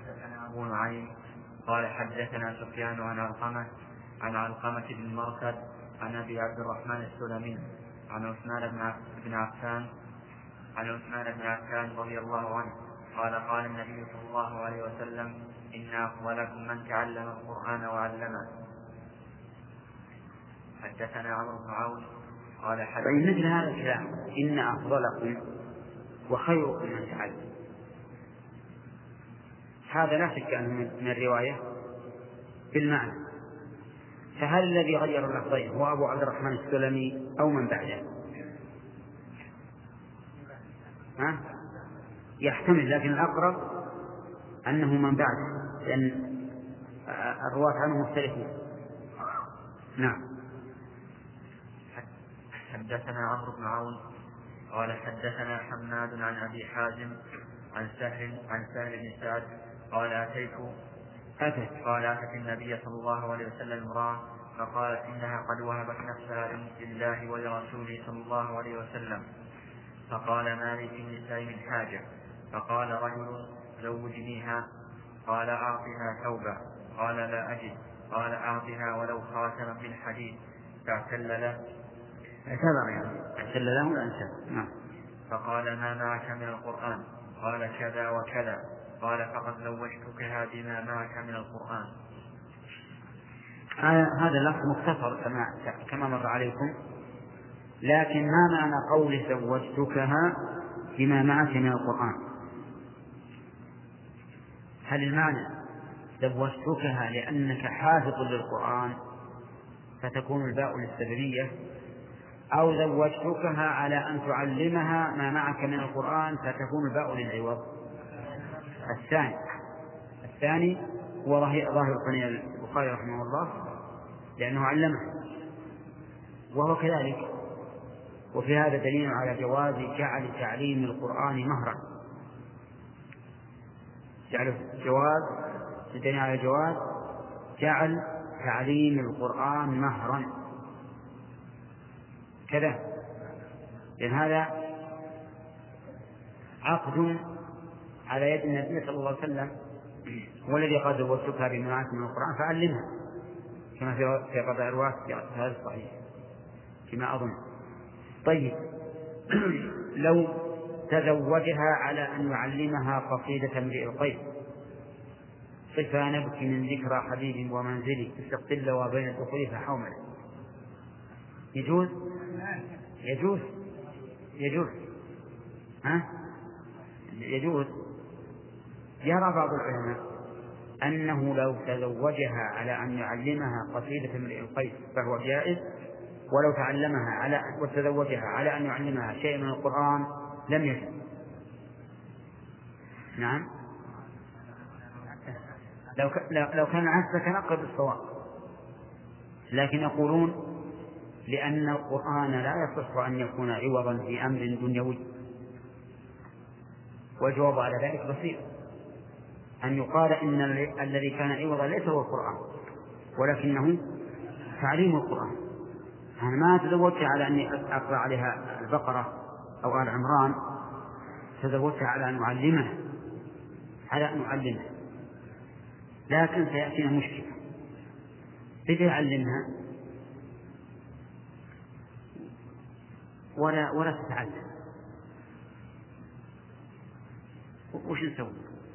حدثنا أبو نعيم قال حدثنا سفيان عن علقمة بن مرثد عن أبي عبد الرحمن السلمي عن عثمان بن عفان رضي الله عنه قال قال النبي صلى الله عليه وسلم إن أفضلكم من تعلم القرآن وعلمه. حدثنا عمرو بن عون قال فإن مثل هذا الكلام إن أفضلكم وخيركم من تعلم، هذا لا شك أنه من الرواية بالمعنى، فهل الذي غير اللفظين هو أبو عبد الرحمن السلمي أو من بعده؟ يحتمل، لكن الأقرب أنه من بعده، لأن الرواة عنه مختلفون. نعم. حدثنا عمرو بن عون قال حدثنا حماد عن أبي حازم عن سهل بن سعد قال أتت النبي صلى الله عليه وسلم امرأة فقالت إنها قد وهبت نفسها لله ولرسوله صلى الله عليه وسلم، فقال ما لي في النساء من حاجة، فقال رجل زوجنيها، قال أعطها ثوبا، قال لا أجد، قال أعطها ولو خاتما من حديد، فاعتل له فقال ما معك من القرآن؟ قال كذا وكذا، قال فقد زوجتكها بما معك من القرآن. هذا اللفظ مختصر كما مر عليكم، لكن ما معنى قوله زوجتكها بما معك من القرآن؟ هل المعنى زوجتكها لأنك حافظ للقرآن فتكون الباء للسببية، أو زوجتكها على أن تعلمها ما معك من القرآن فتكون الباء للعوض؟ الثاني هو ظاهر قنية البخاري رحمه الله، لأنه علمه وهو كذلك. وفي هذا دليل على جواز جعل تعليم القرآن مهرا، دليل على جواز جعل تعليم القرآن مهرا كذا، لأن هذا عقد على يد النبي صلى الله عليه وسلم، والذي قد زوجتكها بما معك من القرآن فعلمها، كما في قضاء الرواة في هذا الصحيح كما أظن. طيب لو تزوجها على أن يعلمها قصيدة امرئ القيس، صفا نبكي من ذكرى حبيب ومنزلي استقل وبين الدخول فحومل، يجوز. يرى بعض العلماء أنه لو تزوجها على أن يعلمها قصيدة امرئ القيس فهو جائز، ولو تعلمها وتزوجها على أن يعلمها شيء من القرآن لم يجوز. نعم، لو كان عكس كان أقرب الصواب، لكن يقولون لأن القرآن لا يصح أن يكون عوضا في أمر دنيوي، والجواب على ذلك بسيط، أن يقال إن الذي كان عوضا ليس هو القرآن ولكنه تعليم القرآن. أنا ما تزوجت على أني أقرأ عليها البقرة أو آل عمران، تزوجت على أن أعلمها، لكن سيأتينا مشكلة، بدأ يعلمها ولا تتعلم، وش نسوي؟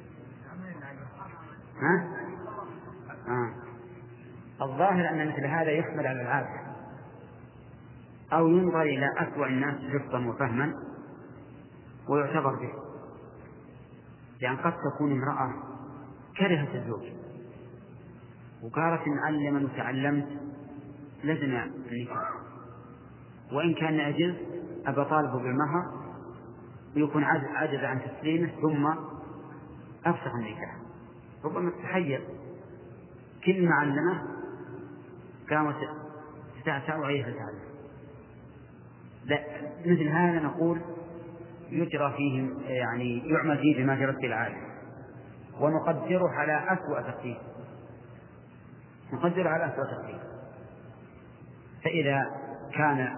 الظاهر أن مثل هذا يحمل على العادة، أو ينظر إلى أسوأ الناس حفظا وفهما ويعتبر به، لأن قد تكون امرأة كرهت الزوج وقالت إن علم وتعلمت لزم النكاح، وإن كان عجز أبى طالبه بالمهر ويكون عجز عن تسليمه ثم أفسخ النكاح. ربما تتحير كل ما علمه قامت تتعسى وعيها تعلم. مثل هذا نقول يجرى فيه يعني يعمل فيه بما جرت العادة، ونقدره على أسوأ تقدير، فإذا كان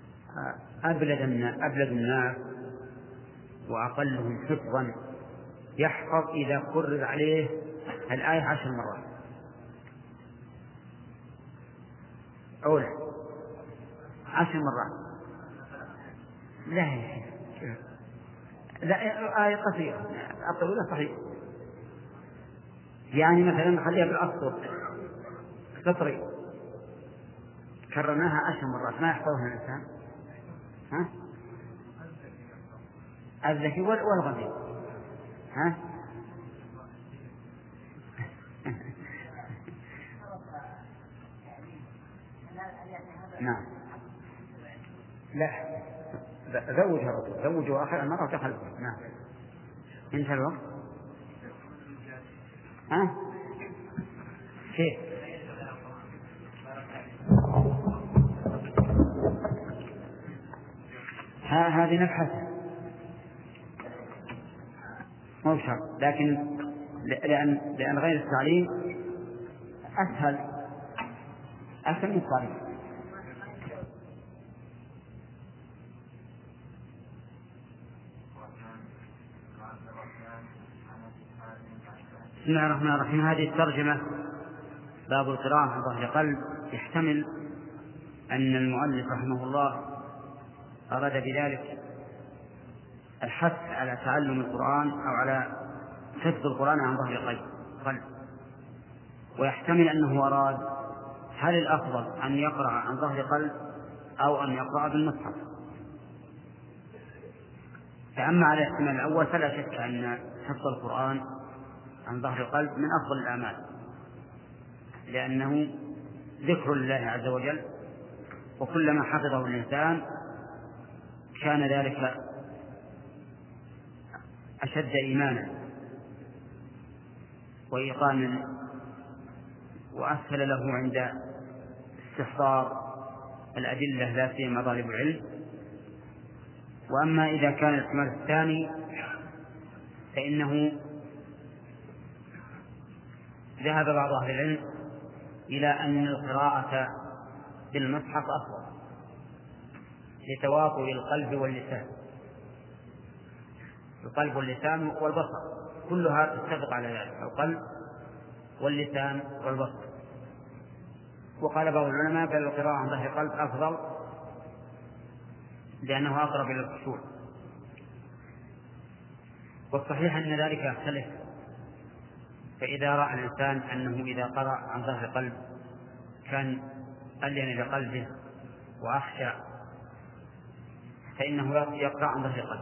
أبلد الناس وأقلهم حفظا يحفظ إذا كرر عليه الآية 10 مرات أو لا 10 مرات؟ لا آية قصيرة الطويلة صحيح، يعني مثلا نخليها بالأسطر سطري كررناها 10 مرات ما يحفظها الإنسان. ها؟ الذكي والغبي. ها؟ نعم. لا زوجها الرسول، زوجوا آخر المرة وتخلفوا. نعم. انتهى الوقت. ها؟ كيف؟ هذه نبحث مو شرط، لكن لأن غير التعليم أسهل من التعليم. بسم الله الرحمن الرحيم. هذه الترجمة باب القراءة عن ظهر قلب، يحتمل أن المؤلف رحمه الله أراد بذلك الحث على تعلم القرآن أو على حفظ القرآن عن ظهر قلب، ويحتمل أنه أراد هل الأفضل أن يقرأ عن ظهر قلب أو أن يقرأ بالمصحف. فأما على الاحتمال الأول فلا شك أن حفظ القرآن عن ظهر قلب من أفضل الأعمال، لأنه ذكر لله عز وجل، وكلما حفظه الإنسان كان ذلك أشد إيمانا وإيقانا وأسهل له عند استحضار الأدلة لا سيما طالب العلم. وأما إذا كان الاحتمال الثاني فإنه ذهب بعض أهل العلم إلى أن القراءة بالمصحف أفضل لتواطؤ القلب واللسان. القلب واللسان والبصر كلها تتفق على ذلك، القلب واللسان والبصر. وقال بعض العلماء بل القراءة عن ظهر قلب أفضل لأنه أقرب إلى الخشوع. والصحيح أن ذلك يختلف، فإذا رأى الإنسان أنه إذا قرأ عن ظهر قلب كان ألين لقلبه وأخشى فإنه يقرأ عن ظهر قلب.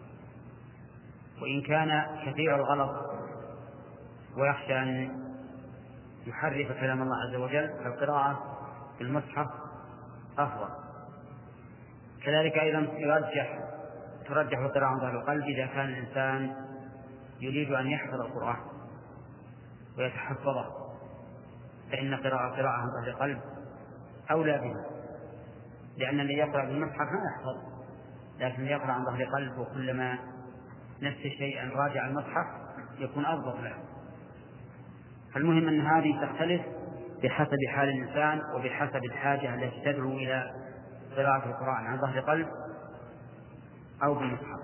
وإن كان كثير الغلط ويخشى أن يحرف كلام الله عز وجل فالقراءة في المصحف أفضل. كذلك أيضا ترجح القراءة عن ظهر القلب إذا كان الإنسان يريد أن يحفظ القرآن ويتحفظه، فإن قراءة عن ظهر القلب أولى به، لأن الذي يقرأ بالمصحف ما يحفظ، لكن يقرأ عن ظهر قلب وكلما نفس شيئا راجع المصحف يكون أضبط له. فالمهم أن هذه تختلف بحسب حال الإنسان وبحسب الحاجة التي تدعو إلى قراءة القرآن عن ظهر قلب أو بالمصحف.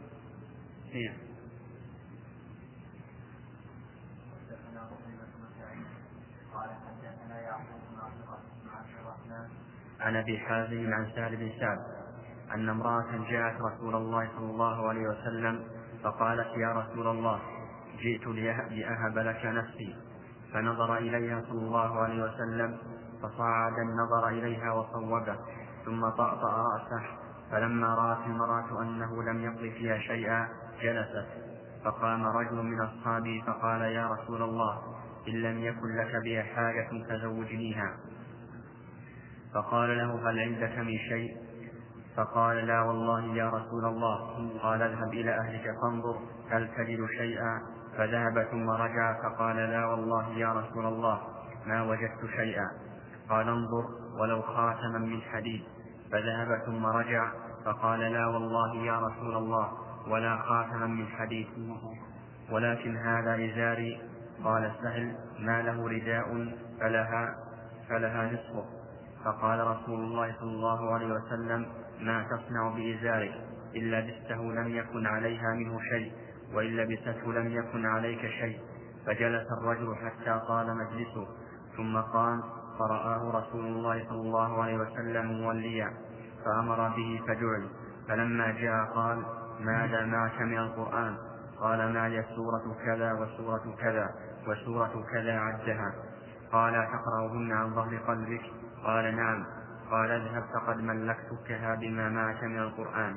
عن أبي حازم عن سهل بن سعد أن امرأة جاءت رسول الله صلى الله عليه وسلم فقالت يا رسول الله جئت لأهب لك نفسي، فنظر إليها صلى الله عليه وسلم فصعد النظر إليها وصوبه ثم طأطأ رأسه، فلما رأت المرأة أنه لم يقض فيها شيئا جلست، فقام رجل من أصحابه فقال يا رسول الله إن لم يكن لك بها حاجة فزوجنيها. فقال له هل عندك من شيء؟ فقال لا والله يا رسول الله. قال اذهب إلى أهلك فانظر هل تجد شيئا؟ فذهب ثم رجع فقال لا والله يا رسول الله ما وجدت شيئا. قال انظر ولو خاتما من حديد. فذهب ثم رجع فقال لا والله يا رسول الله ولا خاتما من حديد ولكن هذا إزاري. قال سهل ما له رداء فلها نصفه. فقال رسول الله صلى الله عليه وسلم ما تصنع بإزارك إلا لبسته لم يكن عليها منه شيء وإن لبسته لم يكن عليك شيء. فجلس الرجل حتى طال مجلسه ثم قام، فرآه رسول الله صلى الله عليه وسلم موليا فأمر به فجعل. فلما جاء قال: ماذا معك من القرآن؟ قال: معي سورة كذا وسورة كذا وسورة كذا عدها. قال: تقرأهن عن ظهر قلبك؟ قال: نعم. قال: اذهب فقد ملكتكها بما معك من القرآن.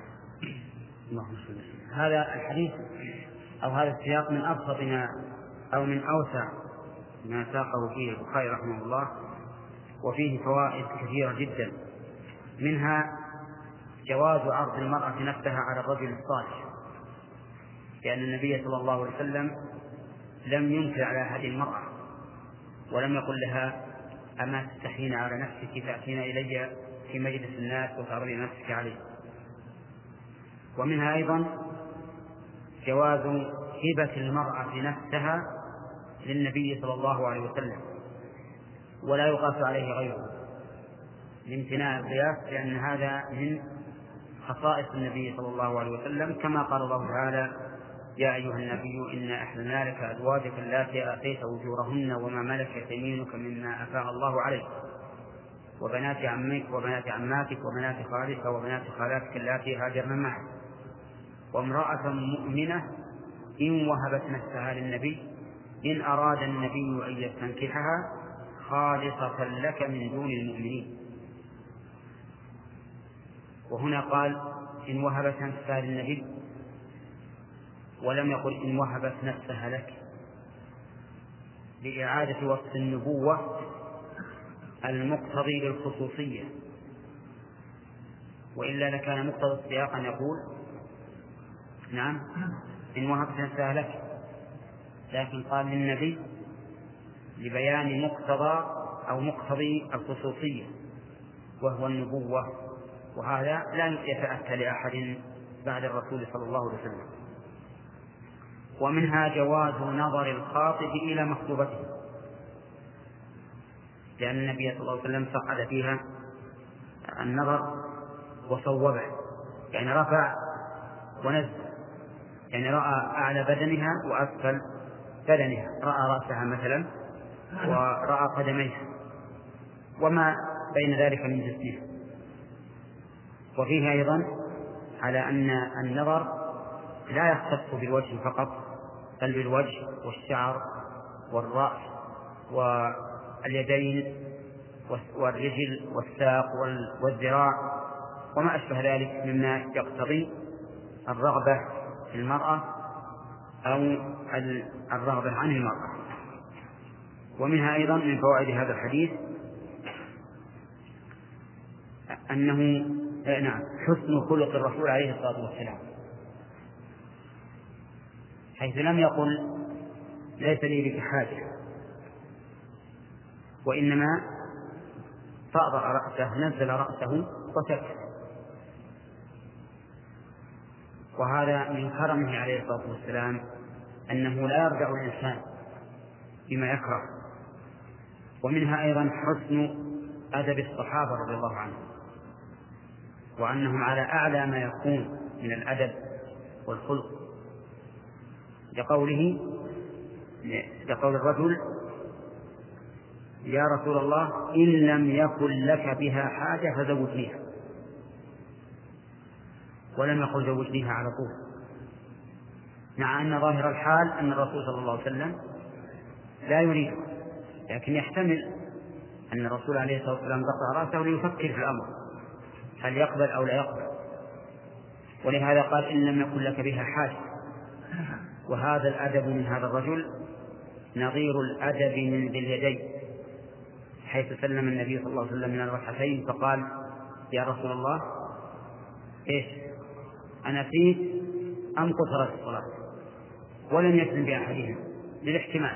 هذا الحديث أو هذا السياق من أبسط ما أو من أوسع ما ساقه فيه البخاري رحمه الله، وفيه فوائد كثيرة جدا، منها جواز عرض المرأة نفسها على الرجل الصالح، لأن النبي صلى الله عليه وسلم لم ينكر على هذه المرأة ولم يقل لها: أما تستحين على نفسك تأتين إلي في مجلس الناس وتعرضين نفسك عليه. ومنها أيضا جواز هبة المرأة نفسها للنبي صلى الله عليه وسلم ولا يقاس عليه غيره لامتناع القياس، لأن هذا من خصائص النبي صلى الله عليه وسلم، كما قال الله تعالى: يا أيها النبي إنا أحللنا لك أزواجك اللاتي آتيت أجورهن وما ملكت يمينك مما أفاء الله عليك وبنات عمك وبنات عماتك وبنات خالك وبنات خالاتك اللاتي هاجرن معك وامرأة مؤمنة إن وهبت نفسها للنبي إن أراد النبي أن يستنكحها خالصة لك من دون المؤمنين. وهنا قال: إن وهبت نفسها للنبي، ولم يقل إن وهبت نفسها لك، لإعادة وصف النبوة المقتضي للخصوصية، وإلا لكان مقتضى السياق أن يقول: نعم إن وهبت نفسها لك، لكن قال للنبي لبيان مقتضى أو مقتضي الخصوصية وهو النبوة، وهذا لا يتأتى لأحد بعد الرسول صلى الله عليه وسلم. ومنها جواز نظر الخاطب إلى مخطوبته، لأن النبي صلى الله عليه وسلم صعد فيها النظر وصوبه، يعني رفع ونزل، يعني رأى أعلى بدنها وأسفل بدنها، رأى رأسها مثلا ورأى قدميها وما بين ذلك من جسمها. وفيه أيضا على أن النظر لا يختص بالوجه فقط، بل بالوجه والشعر والرأس واليدين والرجل والساق والذراع وما أشبه ذلك مما يقتضي الرغبة في المرأة أو الرغبة عن المرأة. ومنها أيضا من فوائد هذا الحديث أنه حسن خلق الرسول عليه الصلاة والسلام، حيث لم يقل ليس لي بك حاجة، وإنما فأضع رأسه، نزل رأسه وسكت. وهذا من كرمه عليه الصلاة والسلام أنه لا يرجع الإنسان بما يكره. ومنها أيضا حسن أدب الصحابة رضي الله عنهم، وأنهم على أعلى ما يكون من الأدب والخلق، لقول الرجل: يا رسول الله إن لم يكن لك بها حاجة فزوجنيها، ولم يقل زوجنيها على طول، مع أن ظاهر الحال أن الرسول صلى الله عليه وسلم لا يريد، لكن يحتمل أن الرسول عليه الصلاة والسلام قطع رأسه ليفكر في الأمر هل يقبل أو لا يقبل، ولهذا قال: إن لم يكن لك بها حاجة. وهذا الأدب من هذا الرجل نظير الأدب من ذي اليدين، حيث سلم النبي صلى الله عليه وسلم من الركعتين فقال: يا رسول الله إيش أنا فيك أم قصرت الصلاة؟ ولم يسلم بأحدهم للاحتمال.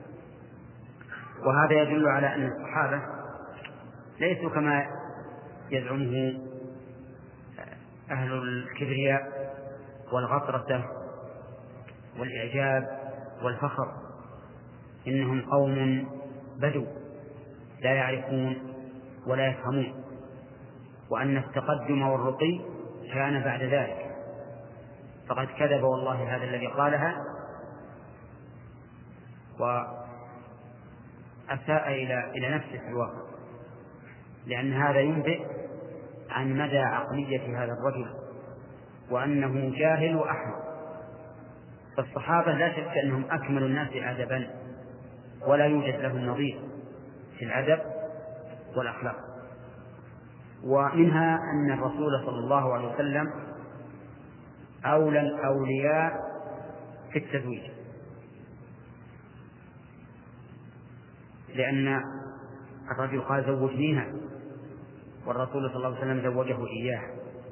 وهذا يدل على أن الصحابة ليسوا كما يزعمه أهل الكبرياء والغطرسة والإعجاب والفخر، إنهم قوم بدو لا يعرفون ولا يفهمون، وأن التقدم والرقي كان بعد ذلك، فقد كذب والله هذا الذي قالها، وأساء إلى نفسه في الواقع، لأن هذا ينبئ عن مدى عقلية هذا الرجل وأنه جاهل وأحمق. فالصحابة لا شك أنهم أكمل الناس أدبا، ولا يوجد لهم نظير في الأدب والأخلاق. ومنها أن الرسول صلى الله عليه وسلم أولى الأولياء في التزويج، لأن الرجل قال زوجنيها، والرسول صلى الله عليه وسلم زوجه إياها.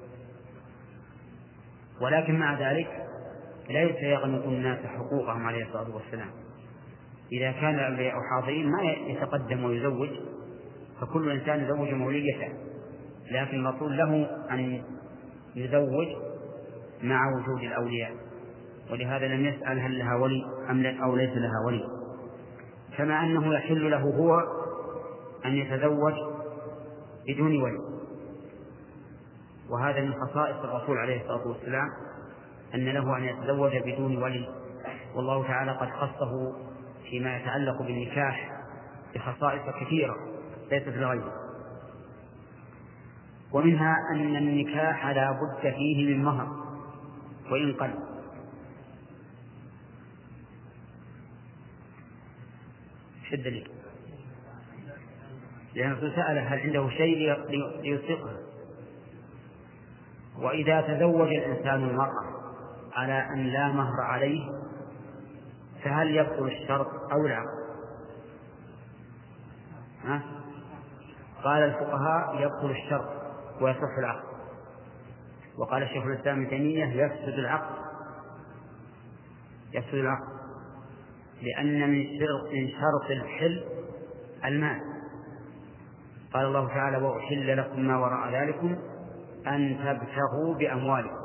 ولكن مع ذلك ليس يغنق الناس حقوقهم عليه الصلاة والسلام. إذا كان الأولياء حاضرين ما يتقدم ويزوج، فكل إنسان يزوج موليته، لكن الرسول له أن يزوج مع وجود الأولياء، ولهذا لم يسأل هل لها ولي أو ليس لها ولي. كما أنه يحل له هو أن يتزوج بدون ولي، وهذا من خصائص الرسول عليه الصلاة والسلام أن له أن يتزوج بدون ولي، والله تعالى قد خصه فيما يتعلق بالنكاح بخصائص كثيرة ليست لغيره. ومنها أن النكاح لا بد فيه من مهر وإن قل. شو الدليل؟ لأن الرسول سأله هل عنده شيء ليصدقه. وإذا تزوج الإنسان المرأة على أن لا مهر عليه فهل يبطل الشرط أو العقد؟ قال الفقهاء يبطل الشرط ويصح العقد، وقال الشيخ الإسلام ابن تيمية يفسد العقد، لأن من شرط الحل المال. قال الله تعالى وأحل لكم ما وراء ذلكم أن تبتغوا بأموالكم.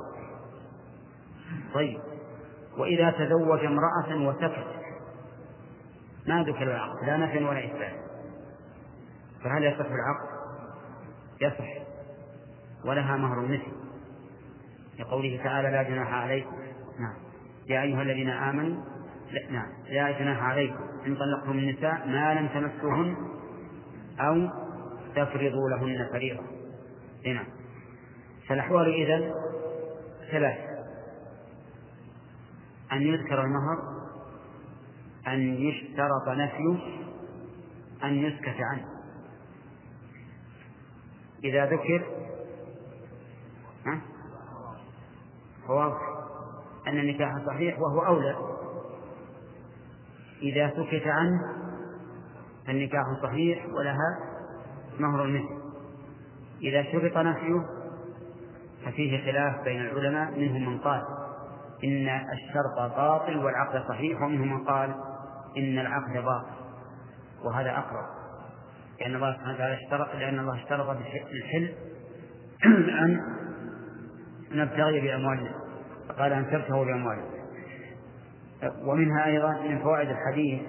طيب، وإذا تزوج امرأة وسكت ما ذكر العقد لا نفي ولا إثبات، فهل يصح العقد؟ يصح، ولها مهر مثل، لقوله تعالى لا جناح عليكم يا أيها الذين آمنوا لا جناح عليكم إن طلقتم النساء ما لم تمسوهن أو تفرضوا لهن فريضة. فالأحوال إذن ثلاث: أن يذكر المهر، أن يشترط نفيه، أن يسكت عنه. إذا ذكر فواضح أن النكاح صحيح وهو أولى. إذا سكت عنه فالنكاح صحيح ولها مهر المثل. إذا شرط نفيه ففيه خلاف بين العلماء، منهم من قال إن الشرط باطل والعقد صحيح، ومنهم من قال إن العقد باطل، وهذا أقرب، لأن الله سبحانه وتعالى اشترط بالحل أن نبتغي بأموالنا، فقال أن تبتغوا بأموالنا. ومنها أيضا من فوائد الحديث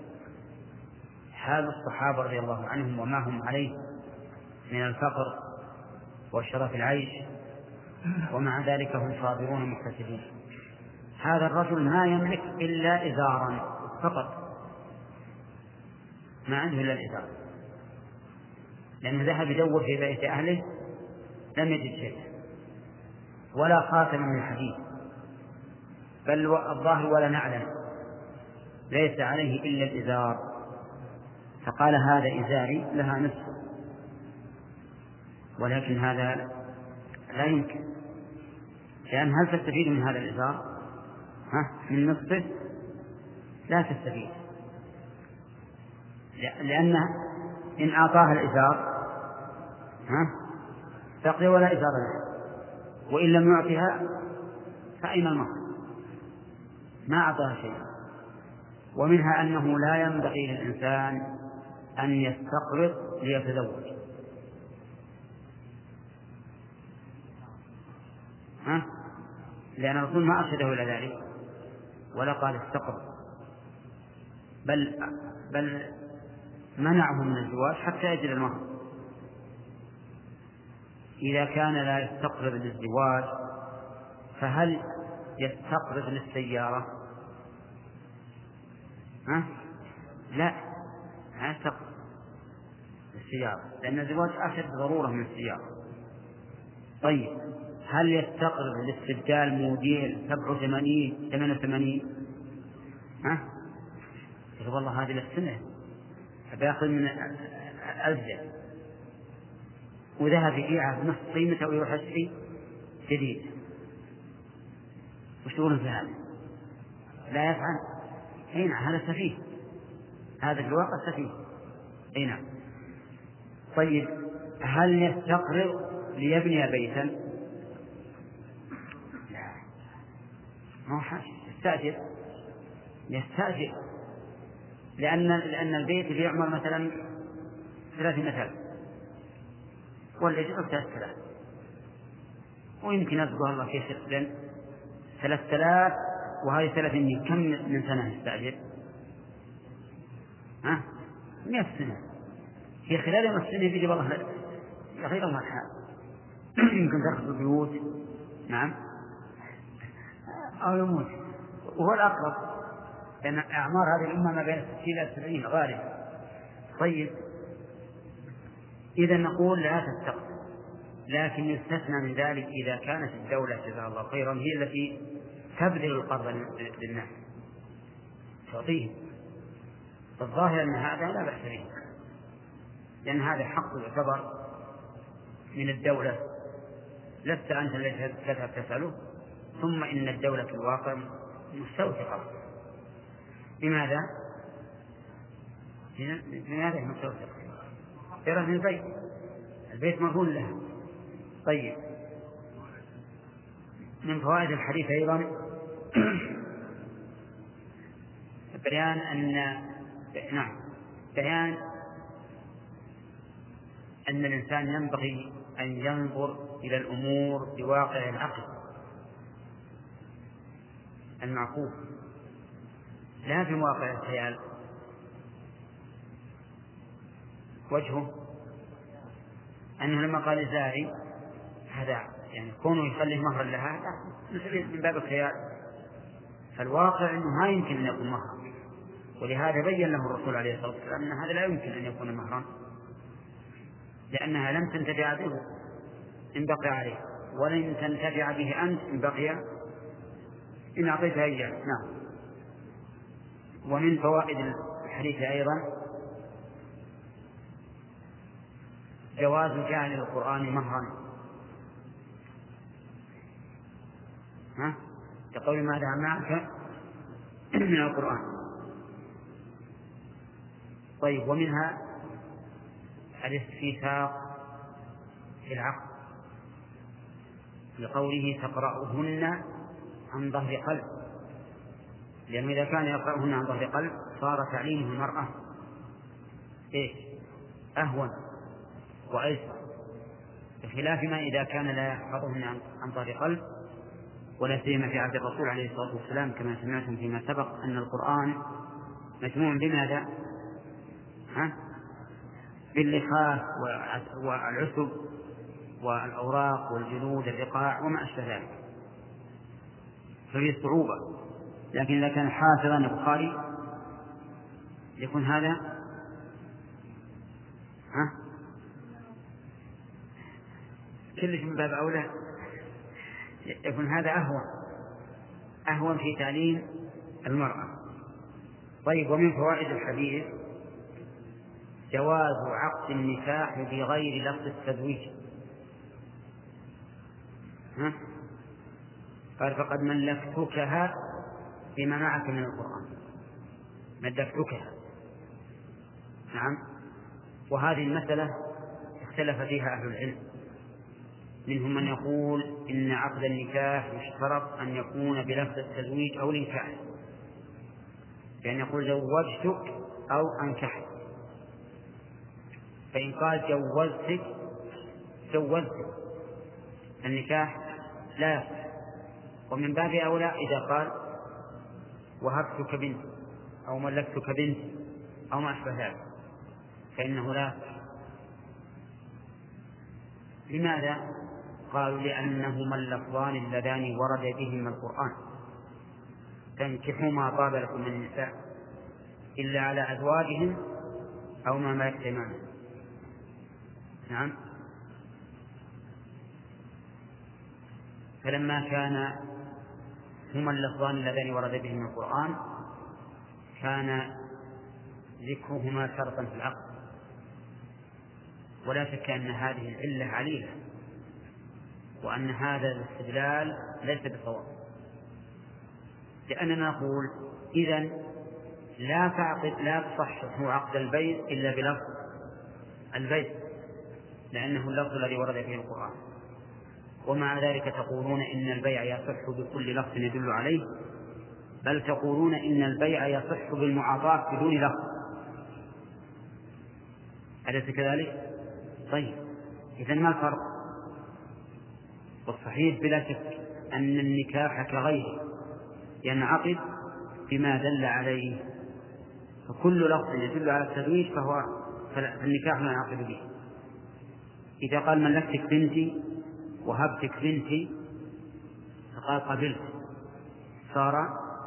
حال الصحابة رضي الله عنهم وما هم عليه من الفقر وشرف العيش، ومع ذلك هم صابرون محتسبين. هذا الرجل ما يملك إلا إزارا فقط، ما عنده إلا الإزار، لأنه ذهب يدور في بيت أهله لم يجد شيء، ولا خاتم من الحديد، بل الظاهر ولا نعلم، ليس عليه إلا الإزار، فقال هذا إزاري لها نصف. ولكن هذا لا يمكن، لأن هل تستفيد من هذا الإزار؟ من نصفه لا تستفيد، لأن إن أعطاها الإزار تقضي ولا إزار لها، وإن لم يعطها فأين المهر؟ ما أعطاها شيء. ومنها أنه لا ينبغي للإنسان أن يستقرض ليتزوج، لأن الرسول ما أرشده إلى ذلك ولا قال استقرض، بل منعه من الزواج حتى يجد المهر. إذا كان لا يستقرض للزواج فهل يستقرض للسيارة؟ ها؟ لا، ما يستقرض للسيارة، لأن الزواج أشد ضرورة من السيارة. طيب هل يستقرض لاستبدال موديل 87 88؟ ها؟ يقول والله هذه للسنة بياخذ من أزيد، وذهب يبيعها بنصف قيمته ويروح يشتري جديد، وش تقولون في هذا؟ لا يفعل. أي نعم، هذا سفيه، هذا في الواقع سفيه. أي نعم. طيب هل يستقرض ليبني بيتا؟ لا، ما هو حاجة، يستأجر، لأن البيت بيعمر مثلا 30,000 والإجرة 3000، ويمكن يصبر الله في شهر 3000 وهذه 300، كم من سنة يستأجر؟ 100 سنة. في خلال 100 سنة يجي والله يغير الله الحال. يمكن تأخذ البيوت، نعم، أو يموت، وهو الأقرب، لأن أعمار هذه الأمة ما بين 60 إلى 70 غالبا. طيب إذا نقول لا تستقبل، لكن يستثنى من ذلك إذا كانت الدولة جزاها الله خيرا هي التي تبذل القرض للناس تعطيه، فالظاهر أن هذا لا بأس به، لأن هذا حق يعتبر من الدولة، لست أنت الذي تذهب تسأله، ثم إن الدولة في الواقع مستوثقة. لماذا مستوثقة؟ برهن البيت مرهون لها. طيب من فوائد الحديث أيضا بيان أن الإنسان ينبغي أن ينظر إلى الأمور بواقع العقل المعقول، لا في واقع الخيال. وجهه أنه لما قال الزاري هذا يعني كونه يخليه مهرا لها من باب الخيال، فالواقع أنه ما يمكن أن يكون مهرا، ولهذا بين له الرسول عليه الصلاة والسلام أن هذا لا يمكن أن يكون مهرا، لأنها لم تنتفع به إن بقي عليه، ولن تنتفع به أنت إن بقي إن أعطيتها إياه. نعم. ومن فوائد الحديث أيضا جواز جعل القرآن مهرا، كقول ماذا معك من القرآن. طيب ومنها الاستيثاق في العقد، لقوله تقرأهن عن ظهر قلب، لأنه إذا كان يقرأهن عن ظهر قلب صار تعليمه المرأة أهون وأيسر، بخلاف ما إذا كان لا يحفظهن عن ظهر قلب، ولا سيما في عهد الرسول عليه الصلاة والسلام كما سمعتم فيما سبق أن القرآن مجموع بماذا؟ باللحاف والعسب والأوراق والجلود الرقاع وما أشبه ذلك، ففيه صعوبة. لكن إذا كان حافظا البخاري يكون هذا كلش من باب أولى، يكون هذا أهون في تعليم المرأة. طيب ومن فوائد الحديث جواز عقد النكاح بغير لفظ التزويج. قال فقد ملكتكها بما معك من القرآن، ملكتكها. نعم. وهذه المسألة اختلف فيها أهل العلم، منهم من يقول إن عقد النكاح يشترط أن يكون بلفظ التزويج أو الإنكاح، يعني يقول زوجتك أو أنكحت، فإن قال جوزتك النكاح لا يصح. ومن باب أولى إذا قال وهبتك بنت أو ملكتك بنت أو ما أشبه ذلك فإنه لا يصح. لماذا؟ قالوا لأنهما اللفظان اللذان ورد بهما القرآن، فانكحوا ما طاب لكم من النساء إلا على أزواجهم أو ما ملكت أيمانكم. نعم. فلما كان هما اللفظان اللذان ورد بهما القرآن كان ذكرهما شرطا في العقد، ولا شك أن هذه العلة عليلة، وأن هذا الاستدلال ليس بصواب، لأننا نقول إذن لا تصح عقد البيع إلا بلفظ البيع، لأنه اللفظ الذي ورد فيه القرآن. ومع ذلك تقولون إن البيع يصح بكل لفظ يدل عليه، بل تقولون إن البيع يصح بالمعاطاة بدون لفظ، أليس كذلك؟ طيب إذن ما الفرق؟ والصحيح بلا شك أن النكاح كغيره ينعقد بما دل عليه، فكل لفظ يدل على التزويج فالنكاح لا ينعقد به. إذا قال ملكتك بنتي وهبتك بنتي فقال قبلت، صار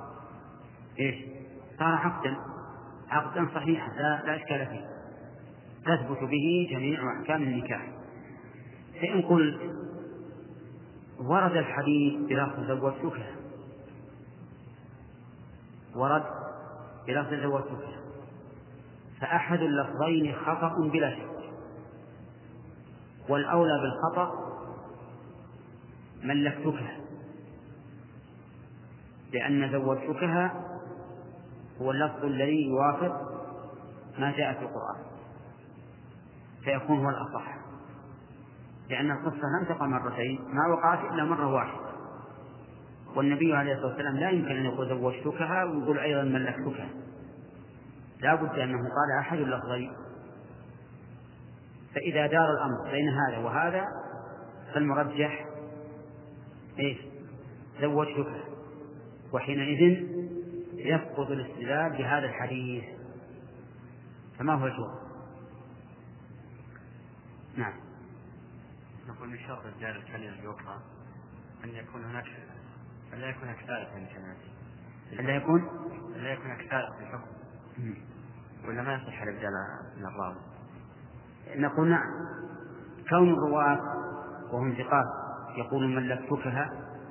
عقدا صحيحا لا إشكال فيه، تثبت به جميع أحكام النكاح. فإن قلت ورد الحديث بلفظ زوجتك، ورد بلفظ زوجتك، فأحد اللفظين خطأ بلا شك، والأولى بالخطأ ملكتكها، لأن زوجتكها هو اللفظ الذي يوافق ما جاء في القرآن، فيكون هو الأصح، لأن القصة لم تقع مرتين، ما وقعت إلا مرة واحدة، والنبي عليه الصلاة والسلام لا يمكن أن يقول زوجتكها ويقول أيضا ملكتكها، لا بد أنه قال أحد اللفظين. فإذا دار الأمر بين هذا وهذا فالمرجح زوجتكها، وحينئذ يسقط الاستدلال بهذا الحديث. فما هو الجواب؟ نعم. نقول من شرط إبدال الكلمة اليقرأ أن يكون هناك لا يكون أكثر من كلمة، لا يكون أكثر في الحكم، ولا ما يصح الإبدال من الراوي. نقول نعم، كون الرواة وهم ثقات يقول ملكتكها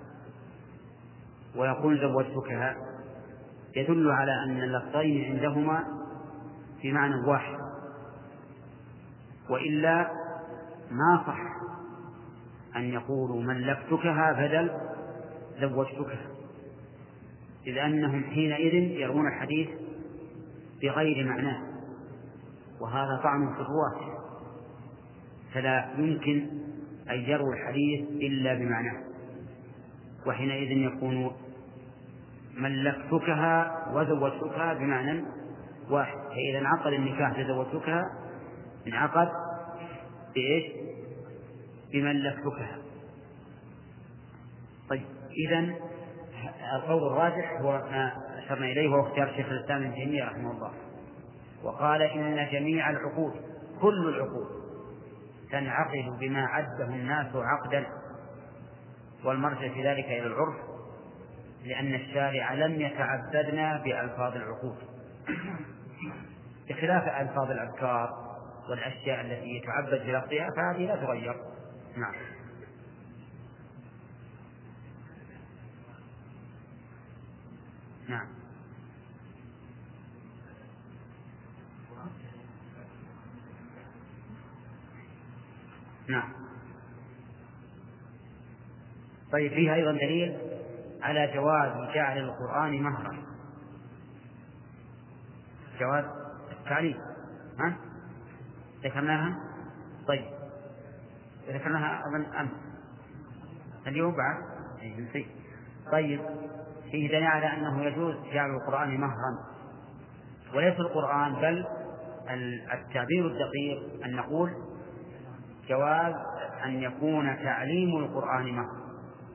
ويقول زوجتكها يدل على أن اللفظين عندهما في معنى واحد، وإلا ما صح أن يقولوا ملكتكها بدل زوجتكها، إذ أنهم حينئذ يرون الحديث بغير معناه، وهذا طعن في الرواة، فلا يمكن أن يروا الحديث إلا بمعناه، وحينئذ يكون ملكتكها وزوجتكها بمعنى واحد. فإذا انعقد النكاح لزوجتكها انعقد بملكتكها. طيب إذن القول الراجح هو ما أشرنا إليه، هو اختيار شيخ الإسلام ابن تيمية رحمه الله، وقال إن جميع العقود كل العقود تنعقد بما عده الناس عقدا، والمرجع في ذلك إلى العرف، لأن الشارع لم يتعبدنا بألفاظ العقود، بخلاف ألفاظ الأذكار والأشياء التي يتعبد بلفظها فهذه لا تغير. نعم. نعم. نعم. طيب فيها أيضا دليل على جواز جعل القرآن مهرا، جواز التعليم، ذكرناها. طيب ذكرناها أظن أمس اليوم بعد نسيت. طيب فيه دليل على أنه يجوز جعل القرآن مهرا، وليس القرآن بل التعبير الدقيق أن نقول جواز أن يكون تعليم القرآن مهرا.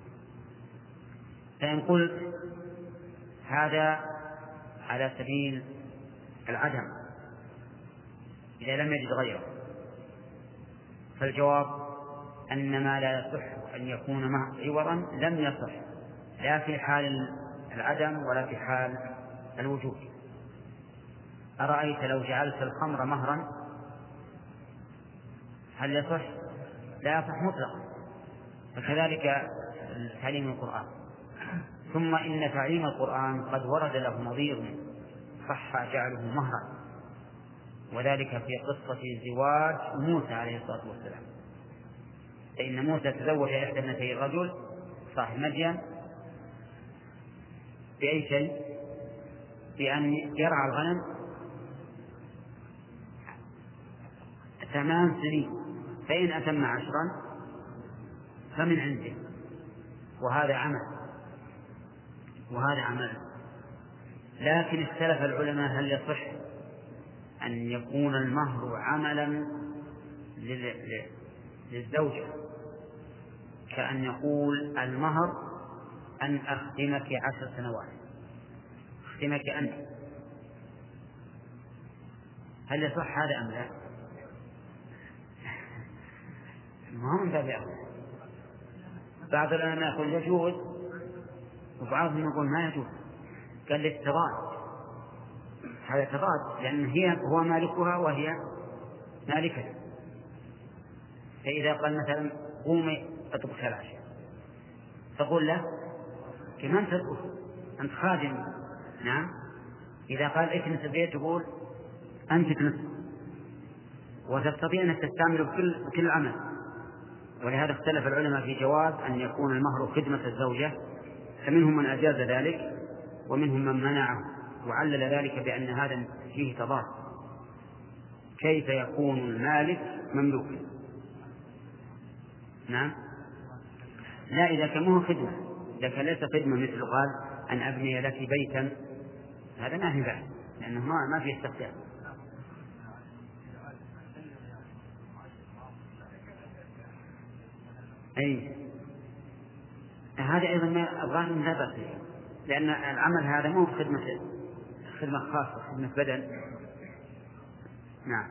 فإن قلت هذا على سبيل العدم إذا لم يجد غيره، فالجواب أن ما لا يصح أن يكون عوضا لم يصح لا في حال العدم ولا في حال الوجود. أرأيت لو جعلت الخمر مهرا هل يصح؟ لا يصح مطلقا. فكذلك تعليم القرآن. ثم إن تعليم القرآن قد ورد له نظير صح جعله مهرا، وذلك في قصة زواج موسى عليه الصلاة والسلام. فإن موسى تزوج إحدى ابنتي الرجل صاحب مدين بأي شيء؟ بأن يرعى الغنم 8 سنين، فإن أتم 10 فمن عنده. وهذا عمل. لكن اختلف العلماء هل يصح أن يكون المهر عملا للزوجة، كأن يقول المهر أن أخدمك 10 سنوات، أخدمك أنت، هل يصح هذا أم لا؟ المهم باب أول. بعض العلماء يقول يجوز، وبعضهم يقول ما يجوز. قال للتضاد، هذا تضاد، لأن هو مالكها وهي مالكة. فإذا قال مثلا قومي أطبخ العشاء تقول له كمان تطبخ أنت خادم. نعم. إذا قال اكنس البيت تقول أنت تكنس، وتستطيع أن تستعمله بكل عمل. ولهذا اختلف العلماء في جواز أن يكون المهر خدمة الزوجة، فمنهم من أجاز ذلك ومنهم من منعه، وعلل ذلك بأن هذا فيه تضاد. كيف يكون المالك مملوكا؟ نعم. لا، إذا كان مو خدمة، إذا كان ليس خدمة مثل قال أن أبني لك بيتا، هذا ما في بعد، لأنه ما فيه استخدام. أي هذا أيضا ما الظاهر لا بأس به، لأن العمل هذا مو خدمة خاصة، خدمة بدن. نعم.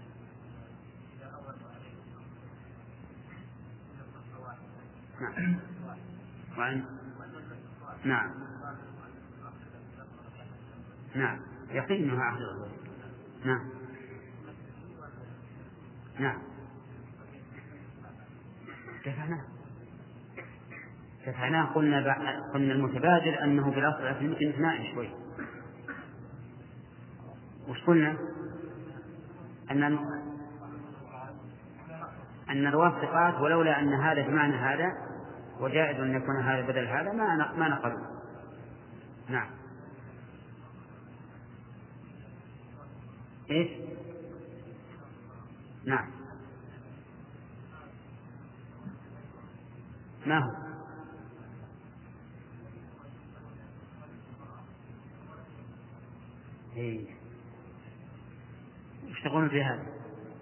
نعم. نعم. نعم. يقين أنه عهد الله. نعم. نعم. دفعناه قلنا المتبادل أنه بالأصل يمكن إثناء شوي. وش قلنا؟ أن الرواة ثقات، ولولا أن هذا بمعنى هذا وجائز أن يكون هذا بدل هذا ما نقلوا. نعم. إيش؟ نعم. ما هو؟ إيه. وش تقولون في هذا؟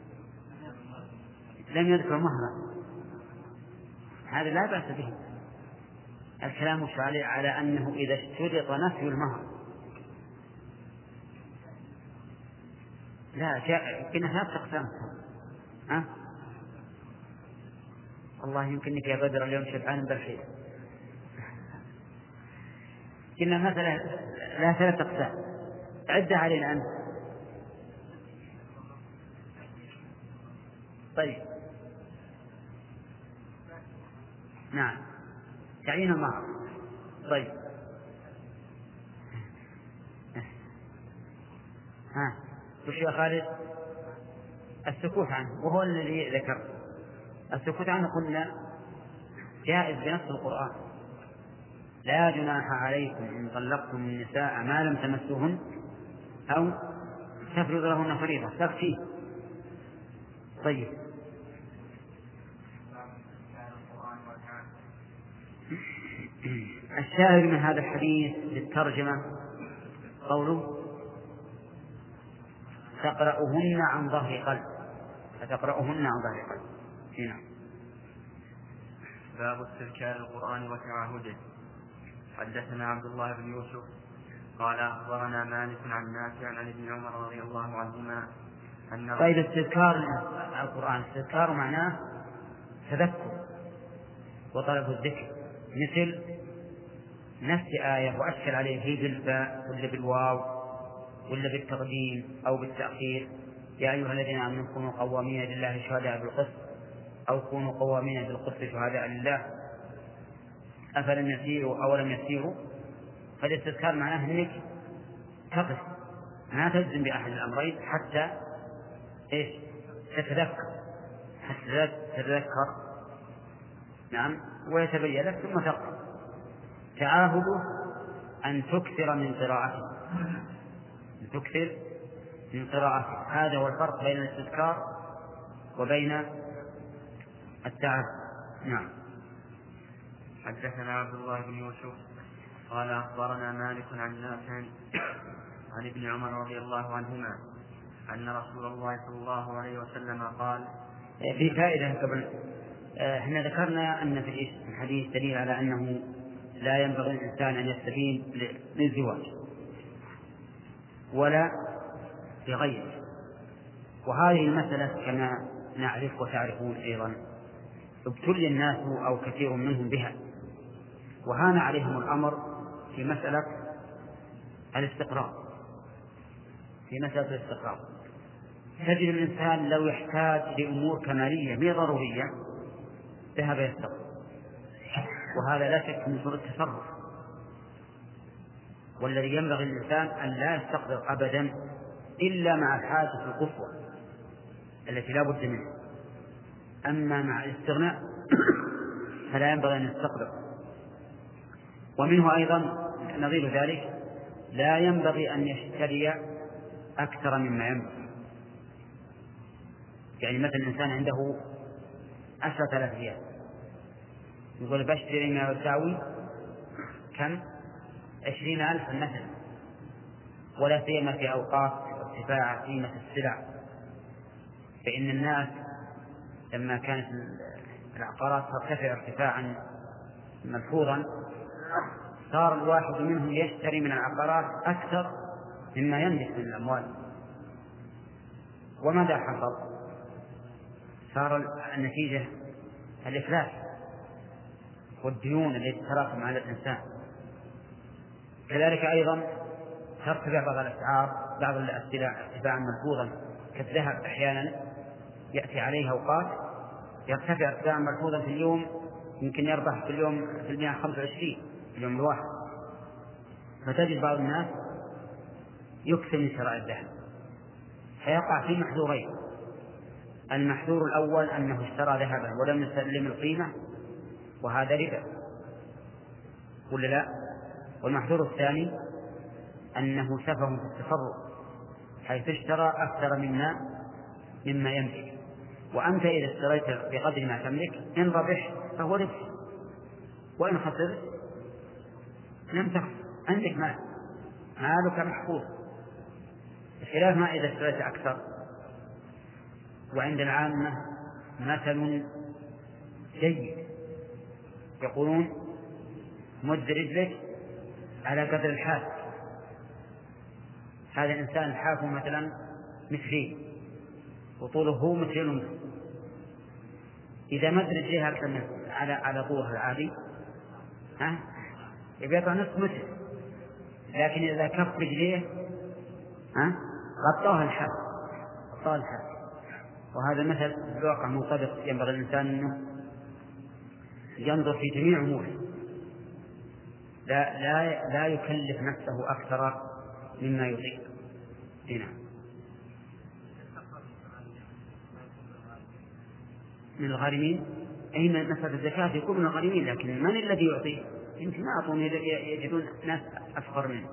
لم يذكر مهرا، هذا لا بأس به. الكلام الشرعي على أنه إذا اشترط نفي المهر لا جاء كنا 3 أقسام. والله يمكنك يا بدر اليوم شبعان بالخير. كنا مثلا لا 3 أقسام، عدة علينا أنت. طيب. نعم. تعيين المهر. طيب. وش يا خالد؟ السكوت عنه، وهو الذي ذكر السكوت عنه. قلنا جائز بنص القرآن: لا جناح عليكم إن طلقتم النساء ما لم تمسوهن أو تفرض لهن فريضة، تكفي. طيب. الشاهد من هذا الحديث للترجمة قوله: تقرأهن عن ظهر قلب، فتقرأهن عن ظهر قلب. هنا باب استذكار القرآن وتعاهده. حدثنا عبد الله بن يوسف قال أخبرنا مالك عن نافع عن ابن عمر رضي الله عنهما أن طيب. استذكار القرآن، استذكار معناه تذكر وطلب الذكر، مثل نفس آية وأشكل عليه هي بالباء ولا بالواو ولا بالتقديم أو بالتأخير، يا أيها الذين آمنوا كونوا قوامين لله شهداء بالقسط، أو كونوا قوامين بالقسط شهداء لله، أفلم يسيروا أو لم يسيروا. فالاستذكار معناه أنك تقف ما تجزم بأحد الأمرين حتى تتذكر نعم ويتبين لك ثم تقرأ. تعاهده أن تكثر من قراءته، هذا هو الفرق بين الاستذكار وبين التعاهد. نعم. حدثنا عبد الله بن يوسف قال أخبرنا مالك عن نافع عن ابن عمر رضي الله عنهما أن رسول الله صلى الله عليه وسلم قال. في فائدة قبل، احنا ذكرنا أن في الحديث دليل على أنه لا ينبغي الإنسان أن يستبين للزواج ولا لغيره، وهذه المسألة كما نعرف وتعرفون أيضا ابتلي الناس أو كثير منهم بها، وهان عليهم الأمر في مسألة الاستقرار. تجد الإنسان لو يحتاج لأمور كمالية غير ضرورية ذهب يستقر، وهذا لا شك من شروط التصرف. والذي ينبغي الإنسان أن لا يستقدر أبدا إلا مع الحاجة القصوى التي لا بد منها، أما مع الاستغناء فلا ينبغي أن يستقدر. ومنه أيضا نظير ذلك لا ينبغي أن يشتري أكثر مما ينبغي. يعني مثلا الإنسان عنده 10,000 ريال يقول بشتري ما يساوي كم 20,000 مثلا، ولا سيما في أوقات ارتفاع قيمة السلع، فإن الناس لما كانت العقارات ترتفع ارتفاعا ملحوظا صار الواحد منهم يشتري من العقارات أكثر مما يملك من الأموال. وماذا حصل؟ صار النتيجة الإفلاس والديون التي تتراكم على الإنسان. كذلك أيضا ترتفع بعض الأسعار، بعض السلع ارتفاعا ملحوظا كالذهب أحيانا يأتي عليه أوقات يرتفع ارتفاعا ملحوظا في اليوم، يمكن يربح في اليوم في 125 في اليوم الواحد. فتجد بعض الناس يكثر من شراء الذهب فيقع في محذورين: المحذور الأول أنه اشترى ذهبا ولم يسلم القيمة وهذا ربا ولا لا؟ والمحذور الثاني أنه سفه في التصرف حيث اشترى أكثر مما يملك. وأنت إذا اشتريت بقدر ما تملك إن ربح فهو ربح، وإن خسرت لم تخسر، عندك مالك محفوظ، بخلاف ما إذا اشتريت أكثر. وعند العامة مثل جيد يقولون مد رجلك على قدر الحاف. هذا الإنسان حافه مثلا مترين وطوله هو 2 متر ونصف، إذا مد رجليها أكثر من على طولها العادي يبقى نصف متر، لكن إذا كف رجليه غطاها الحاف. وهذا مثل في الواقع منطبق، ينبغي الإنسان أنه ينظر في جميع أموره، لا يكلف نفسه أكثر مما يطيق. هنا من الغارمين، أين مسألة الزكاة يكون من الغارمين، لكن من الذي يعطيه؟ يمكن ما أعطون يجدون ناس أفقر منه.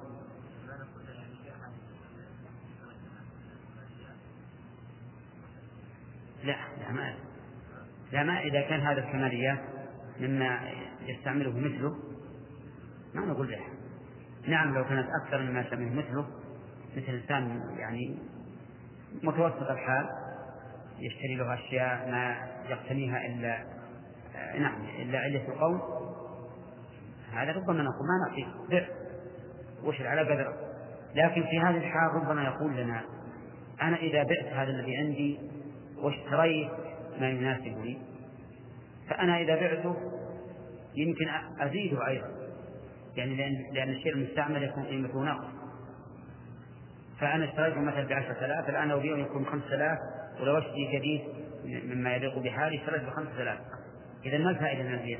لا ما إذا كان هذا الكماليات مما يستعمله مثله ما نقول له. نعم لو كانت أكثر مما يستعمله مثله، مثل إنسان يعني متوسط الحال يشتري له أشياء ما يقتنيها إلا علة القوم، هذا ربما نقول ما نعطيه بيع وشر على قدره. لكن في هذه الحال ربما يقول لنا أنا إذا بعت هذا الذي عندي واشتريت ما يناسبني فأنا إذا بعته يمكن أزيده أيضا، يعني لأن الشيء المستعمل يكون قيمته نقص. فأنا اشتريته مثلا ب10,000 الآن أبيعه يكون 5,000، ولو اشتري جديد مما يليق بحالي اشتريته ب5,000. إذا ما الفائدة من البيع؟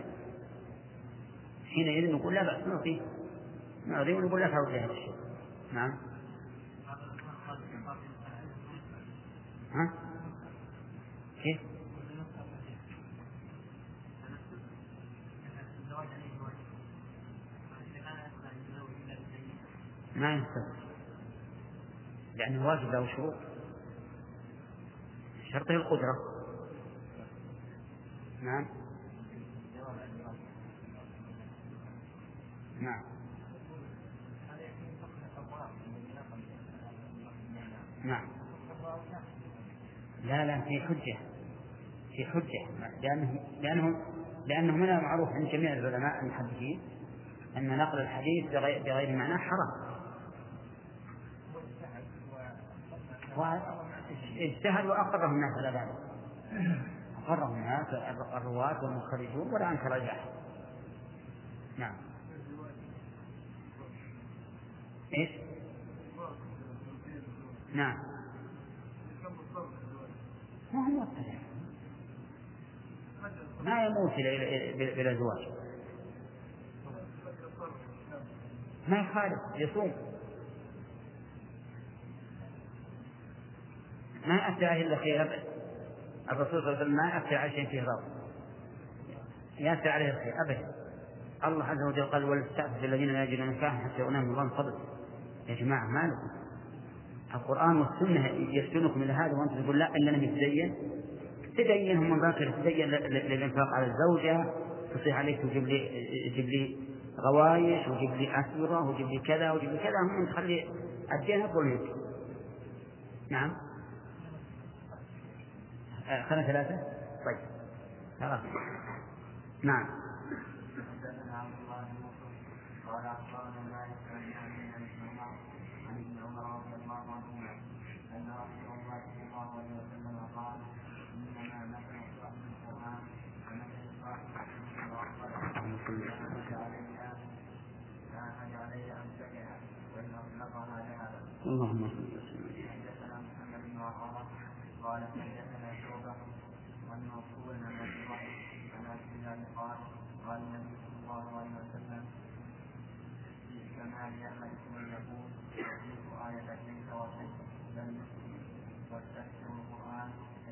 حينئذ نقول لا بأس نعطيه ونقول لا تعود لهذا الشيء. نعم. ها؟ كيف؟ ما يستوي، لأنه واجب له شروط، شرطه القدرة. نعم. نعم. نعم. لا في حجة لأنه من المعروف عند جميع العلماء المحدثين أن نقل الحديث بغير معناه حرام. واجتهد وأقره الناس على ذلك، أقره الناس الرواة والمخرجون ولا أنكر ذلك. نعم. إيش؟ نعم. ما هو مبتدع، ما يموت بلا زواج، ما يخالف يصوم، ما أفتى إلا خير أبدا. الرسول صلى الله عليه وسلم ما أفتى على شيء فيه غلط يأفتى عليه الخير أبدا. الله عز وجل قال وليستعفف الذين لا يجدون نكاحا حتى يغنيهم الله من فضله. يا جماعة ما لكم؟ القرآن والسنة يفتونكم إلى هذا وأنتم تقول لا إننا نتدين. تدينهم من باكر، تدين للإنفاق على الزوجة، تصيح عليك وجيب لي غوايش وجيب لي أسورة وجيب لي كذا وجيب لي كذا، هم تخلي الدين أفضل منك. نعم. خلنا 3. طيب خلاص. نعم. قال أخبرنا مالك عن ابن عمر رضي الله عنهما أن رسول الله صلى الله عليه وسلم قال إنما مثل صاحب القرآن كمثل صاحب عاهد عليها أمسكها وإن أطلقها ذهبا. اللهم صل وسلم. حدثنا محمد بن عمر قال حدثنا شعبة والموصول عن أبي بكر عن أبي الله قال قال النبي صلى الله عليه وسلم كما لأحدكم أن يقول يحدث آية ليس وشيء لم يسلم واستكثر القرآن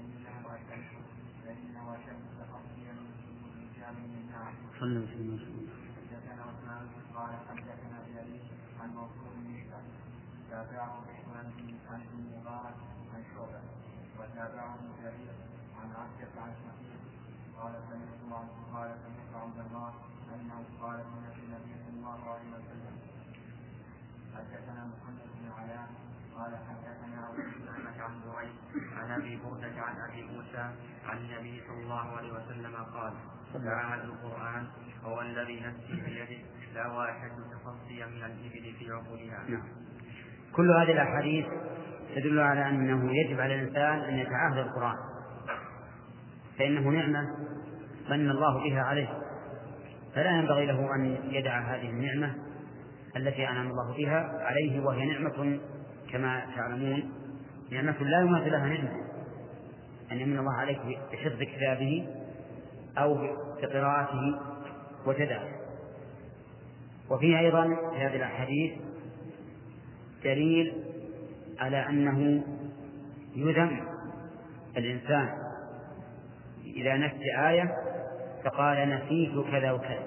فإنه أشد تقصيا من الرجال من النار. حدثنا عثمان قال حدثنا جرير عن موصول بن تابعه عثمان بن مبارك عن شعبة وتابعه جرير عن عبد عن شقيق قال سمعت عبد الله أنه قال سمعت النبي صلى الله عليه وسلم. حدثنا محمد بن علاء قال حدثنا عن بعيد عن ابي بردة عن ابي موسى عن النبي صلى الله عليه وسلم قال تعاهد القرآن هو الذي نفسي بيده لا واحد تخصيا من الإبل في عقولها. نعم. كل هذه الأحاديث تدل على أنه يجب على الإنسان أن يتعاهد القرآن، فإنه نعمة من الله بها عليه، فلا ينبغي له أن يدع هذه النعمة التي أنعم الله بها عليه، وهي نعمة كما تعلمون نعمة لا يماثل لها نعمة أن يمن الله عليك بحفظ كتابه أو بقراءته وتدعه. وفيه أيضا في هذه الأحاديث دليل على أنه يذم الإنسان إذا نسي آية فقال نسيت كذا وكذا،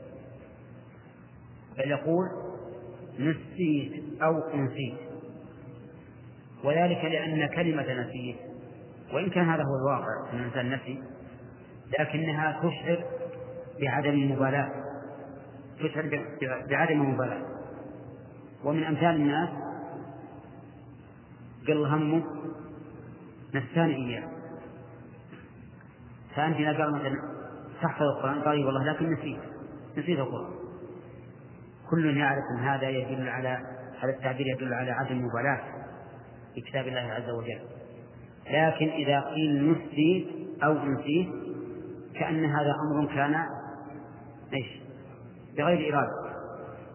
بل يقول نسيت أو أنسيت، وذلك لأن كلمة نسيت وإن كان هذا هو الواقع أن الإنسان نسي، لكنها تشعر بعدم المبالاة، تشعر بعدم المبالاة. ومن أمثال الناس قل همه نساني إياه، فأنت إذا قال مثلا تحفظ القرآن قال والله لكن نسيت القرآن، كل يعرف أن هذا يدل على هذا التعبير يدل على عدم المبالاة بكتاب الله عز وجل. لكن إذا قيل نسيت أو أنسيت كأن هذا أمر كان بغير إرادة،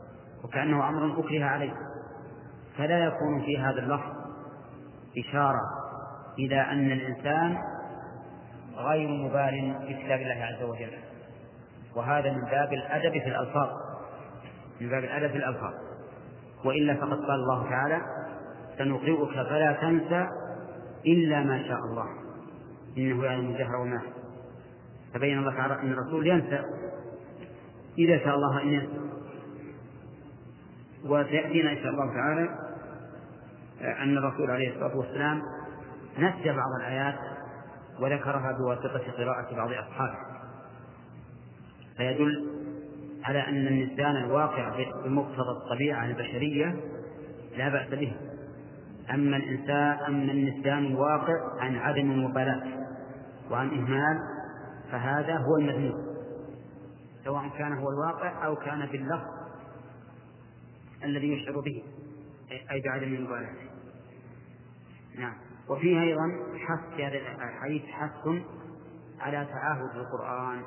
وكأنه أمر أكره عليه، فلا يكون في هذا اللفظ إشارة إلى أن الإنسان غير مبال بكتاب الله عز وجل، وهذا من باب الأدب في الألفاظ، من باب الأدب في الألفاظ. وإلا فقد قال الله تعالى: سنقرئك فلا تنسى إلا ما شاء الله إنه يعلم الجهر وما يخفى. فبين الله تعالى أن الرسول ينسى إذا شاء الله أن ينسى. وسيأتينا إن شاء الله تعالى أن الرسول عليه الصلاة والسلام نسي بعض الآيات وذكرها بواسطة قراءة بعض أصحابه، فيدل على أن النسيان الواقع بمقتضى الطبيعة البشرية لا بأس به. أما النسيان الواقع عن عدم المبالاة وعن إهمال فهذا هو المذموم، سواء كان هو الواقع أو كان باللفظ الذي يشعر به أي بعدم المبالاة. نعم. وفيه أيضا حث في هذا الحديث حث على تعاهد القرآن،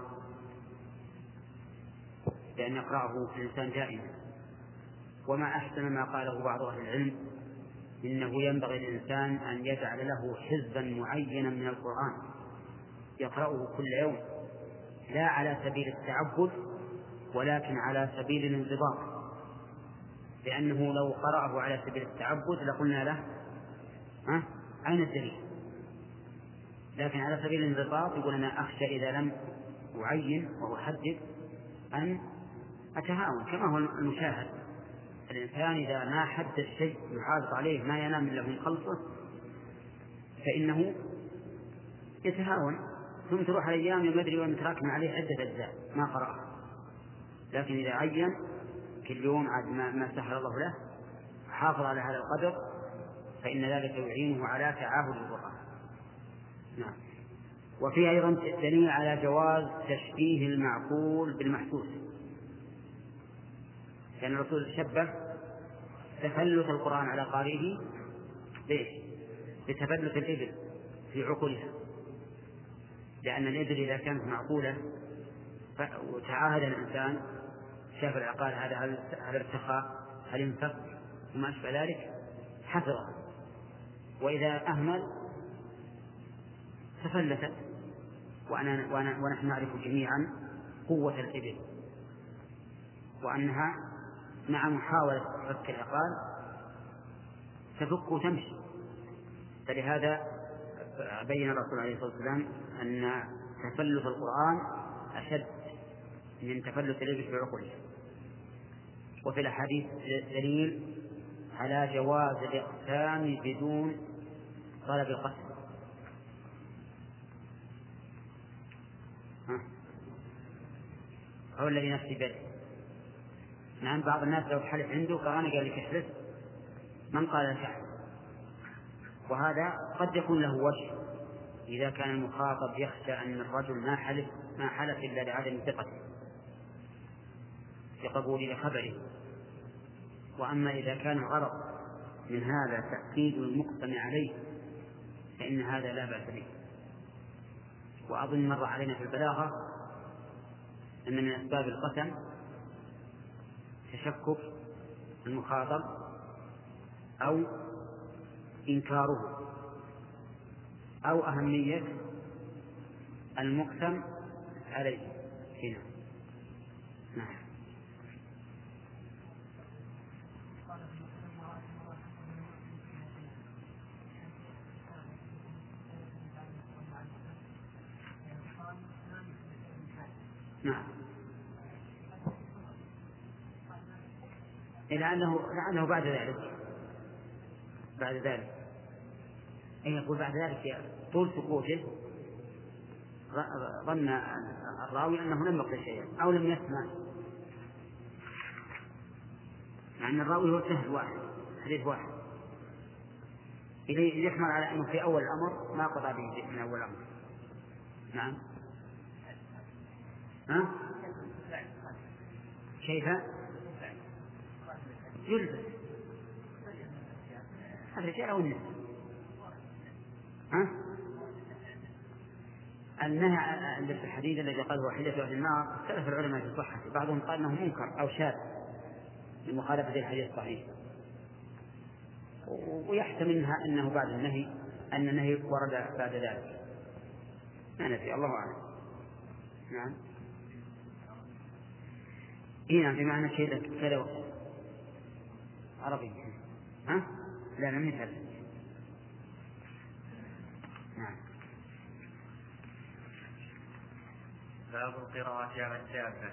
لأن يقرأه الإنسان دائما. وما أحسن ما قاله بعض أهل العلم: إنه ينبغي للإنسان أن يجعل له حزبا معينا من القرآن يقرأه كل يوم، لا على سبيل التعبد ولكن على سبيل الانضباط، لأنه لو قرأه على سبيل التعبد لقلنا له أين الدليل؟ لكن على سبيل الانضباط يقول: أنا أخشى إذا لم أعين وأحدد أن أتهاون، كما هو المشاهد. الإنسان إذا ما حدد شيء يحافظ عليه ما ينام إلا من خلصه فإنه يتهاون، ثم تروح الأيام يدري وأن تراكم عليه عدة أجزاء ما قرأها. لكن إذا عين كل يوم عاد ما سهل الله له حافظ على هذا القدر فإن ذلك يعينه على تعاهد القرآن. نعم. وفي أيضا دليل على جواز تشبيه المعقول بالمحسوس، لأن الرسول شبه تفلت القرآن على قارئه بتفلت الإبل في عقولها، لأن الإبل إذا كانت معقولة وتعاهد الإنسان شاف العقال هذا هل ارتخى هل انفك وما أشبه ذلك حفظه، وإذا أهمل تفلتت. ونحن نعرف جميعا قوة الإبل وأنها مع محاولة فك العقال تفك وتمشي. فلهذا بين الرسول عليه الصلاة والسلام أن تفلت القرآن أشد من تفلت الإبل بعقله. وفي الأحاديث دليل على جواز الإقسام بدون طلب القسم. هو الذي نفسي بيده. نعم. بعض الناس لو حلف عنده فأنا قال لك احلف من قال لك احلف، وهذا قد يكون له وجه إذا كان المخاطب يخشى أن الرجل ما حلف إلا لعدم ثقته لقبول خبره. وأما إذا كان الغرض من هذا تأكيد المقسم عليه فإن هذا لا بأس به. وأظن مر علينا في البلاغة أن من أسباب القسم تشكك المخاطب أو إنكاره أو أهمية المقسم عليه هنا. نعم. نعم. لأنه بعد ذلك أي يقول بعد ذلك طول سكوته ظن الراوي أنه لم يقل شيئا أو لم يسمع، مع أن الراوي هو سهل واحد حديث واحد إليه يحمل على أنه في أول الأمر ما قضى به من أول الأمر. نعم. كيف يلبس الرجال أو النساء؟ النهي في الحديث الذي قاله حديث أهل النار اختلف العلماء في صحته، بعضهم قال أنه منكر أو شاذ لمخالفة الحديث الصحيح. ويحتمل منها أنه بعد النهي أن النهي ورد بعد ذلك، ما ندري، الله أعلم. نعم. نعم، بمعنى كذا عربي. ها؟ لا، لم يتعلم. نعم. باب القراءة على الدابة.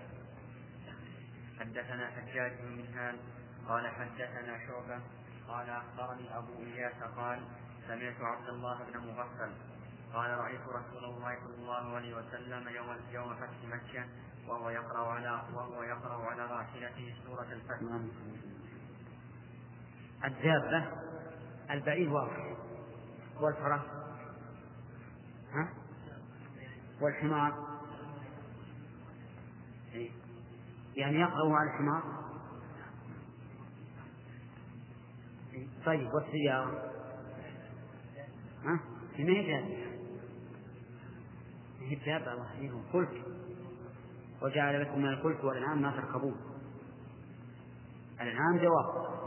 حدثنا حجاج بن منهال قال حدثنا شعبة قال أخبرني أبو إياس قال سمعت عبد الله بن مغفل قال رأيت رسول الله صلى الله عليه وسلم يوم فتح مكة وهو يقرأ على راحلته سورة الفتح. الدابة البعير واضح، والفرس والحمار، يعني يقرأ على الحمار. طيب والسيارة ما هي جابة؟ هي جابة، الله يهديهم، فلك، وجعل لكم من الفلك والأنعام ما تركبون. الأنعام جواب،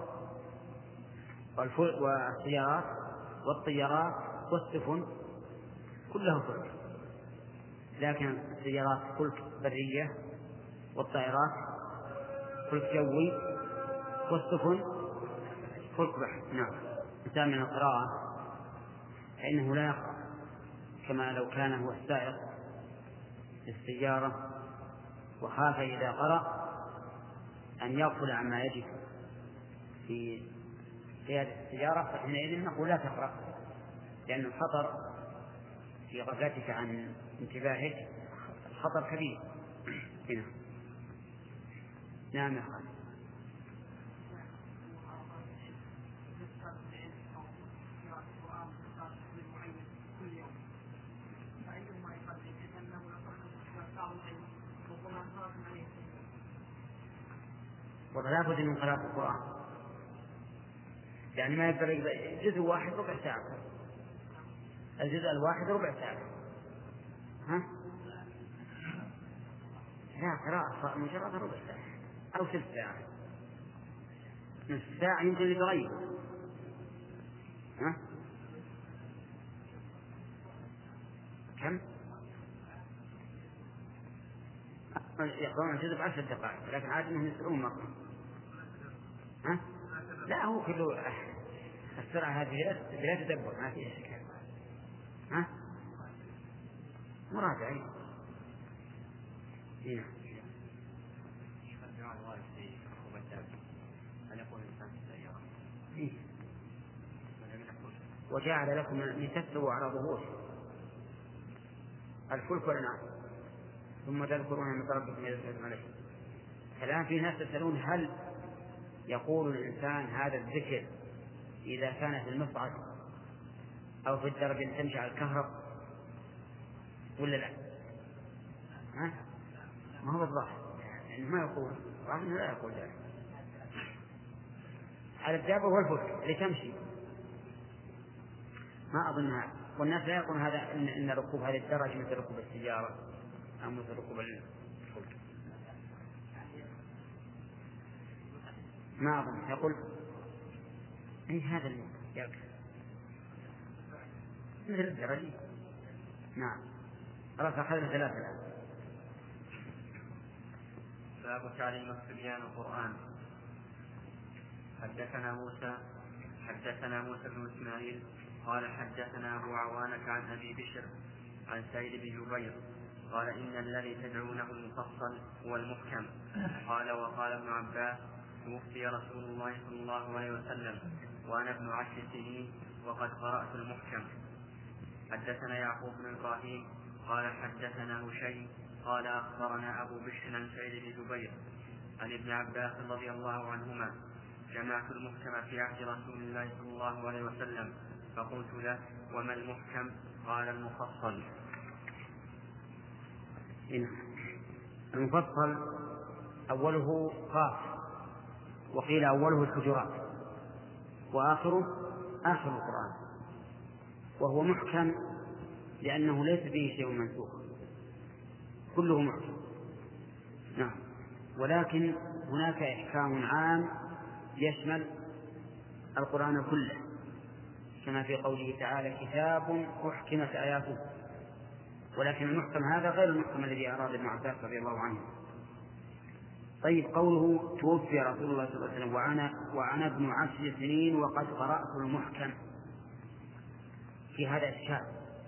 والسيارات والطيارات والسفن كلها فلك، لكن السيارات فلك برية، والطائرات فلك جوي، والسفن فلك بحر. نعم. مثال من القراءة فإنه لا يقرأ كما لو كان هو السائق في السيارة وخاف إذا قرأ أن يغفل عما يجب في قيادة السيارة، فحينئذ نقول لا تقرأ، لأن الخطر في غفلتك عن انتباهك الخطر كبير. هنا. نعم يا خالد. ولا بد من قراءة القرآن، يعني ما يبدأ جزء واحد ربع ساعة، الجزء الواحد ربع ساعة. ها؟ لا، قراءة مجرد ربع ساعة أو 6 ساعات، نصف ساعة يمكن يتغير. ها؟ كم؟ يقرأون الجزء ب10 دقائق، لكن عادة أنهم يسرعون مرة. ها؟ لا، هو كله السرعة هذه بلا تدبر، ما فيها شك. ها؟ مراجعة. هنا. وجعل لكم لتستووا على ظهور الفلك والأنعام ثم تذكرون من ربكم يذكرون عليه. الآن في ناس يسألون هل يقول الإنسان هذا الذكر إذا كان في المصعد أو في الدرجة اللي تمشي على الكهرب ولا لا؟ ها؟ ما هو الظاهر يعني ما يقول، رغم لا يقول ذلك. على الدابة والفلك اللي تمشي ما أظنها، والناس لا يقولون هذا إن ركوب هذه الدرجة مثل ركوب السيارة أو مثل ركوب الفلك، ما أظن يقول أي هذا اللي يركب مثل الدرجة. نعم. خلاص أخذنا 3 الآن. باب تعليم الصبيان القرآن. حدثنا موسى بن إسماعيل قال حدثنا أبو عوانة عن أبي بشر عن سعيد بن جبير قال إن الذي تدعونه المفصل هو المحكم. قال وقال ابن عباس توفي رسول الله صلى الله عليه وسلم وأنا ابن 10 سنين وقد قرأت المحكم. حدثنا يعقوب بن إبراهيم قال حدثنا هشيم قال أخبرنا أبو بشر عن سعيد بن جبير عن ابن عباس رضي الله عنهما جمعت المحكم في عهد رسول الله صلى الله عليه وسلم فقلت له وما المحكم؟ قال المفصل. المفصل أوله قاف، وقيل أوله الحجرات، وآخره آخر القرآن، وهو محكم لأنه ليس فيه شيء منسوخ، كله محكم. نعم. ولكن هناك إحكام عام يشمل القرآن كله، كما في قوله تعالى كتاب أحكمت آياته، ولكن المحكم هذا غير المحكم الذي أراد ابن عباس رضي الله عنه. طيب، قوله توفي رسول الله صلى الله عليه وسلم وأنا ابن 10 سنين وقد قرأت المحكم، في هذا إشكال،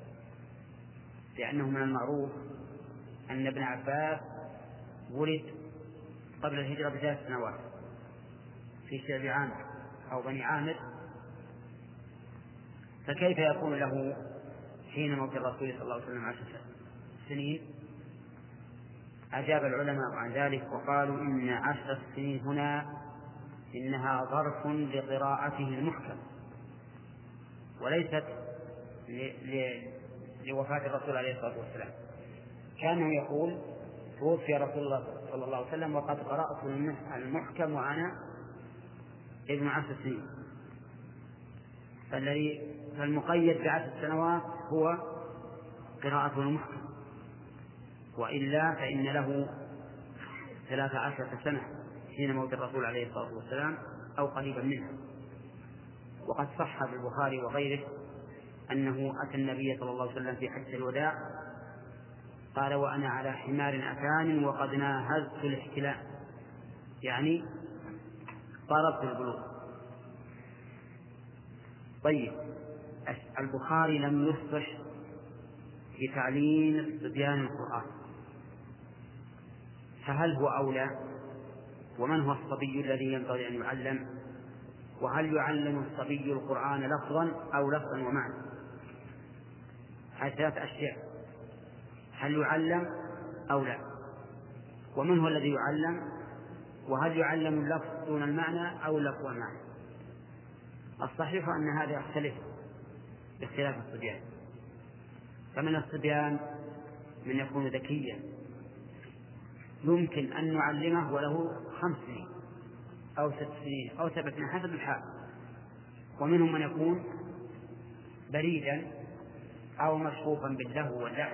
لأنه من المعروف أن ابن عباس ولد قبل الهجرة ب3 سنوات في شعب عامر أو بني عامر، فكيف يكون له حين موت الرسول صلى الله عليه وسلم 10 سنين؟ أجاب العلماء عن ذلك وقالوا إن 10 سنين هنا إنها ظرف لقراءته المحكم، وليست لوفاة الرسول عليه الصلاة والسلام. كانه يقول توفي رسول الله صلى الله عليه وسلم وقد قرأت المحكم وأنا ابن 10 سنين، فالمقيد ب10 سنوات هو قراءته المحكم، وإلا فإن له 13 سنة حين موت الرسول عليه الصلاة والسلام أو قريبا منها. وقد صح في البخاري وغيره أنه أتى النبي صلى الله عليه وسلم في حجة الوداع قال وأنا على حمار أتان وقد ناهزت الاحتلام، يعني قاربت البلوغ. طيب، البخاري لم يصبح في تعليم الصبيان القرآن، فهل هو أولى؟ ومن هو الصبي الذي ينبغي أن يعلم؟ وهل يعلم الصبي القرآن لفظا أو لفظا ومعنى؟ هذه 3 أشياء، هل يعلم أو لا؟ ومن هو الذي يعلم؟ وهل يعلم اللفظ دون المعنى أو اللفظ والمعنى؟ الصحيح أن هذا يختلف باختلاف الصبيان، فمن الصبيان من يكون ذكيا يمكن أن نعلمه وله 5 سنين أو 6 سنين أو 7 سنين حسب الحال، ومنهم من يكون بريدا أو مشغوفا باللهو واللعب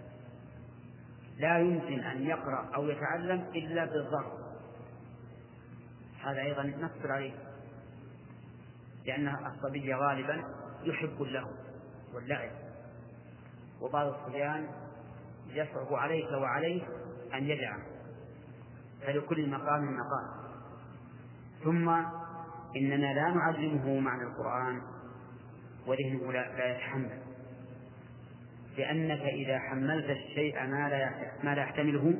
لا يمكن أن يقرأ أو يتعلم إلا بالضرب. هذا أيضا نصر عليه، لأن الصبي غالبا يحب اللهو واللعب، وبعض الصبيان يصعب عليك وعليه أن يدعم، فلكل مقام مقام. ثم إننا لا نعلمه معنى القرآن وذهنه لا يتحمل، لأنك إذا حملت الشيء ما لا يحتمله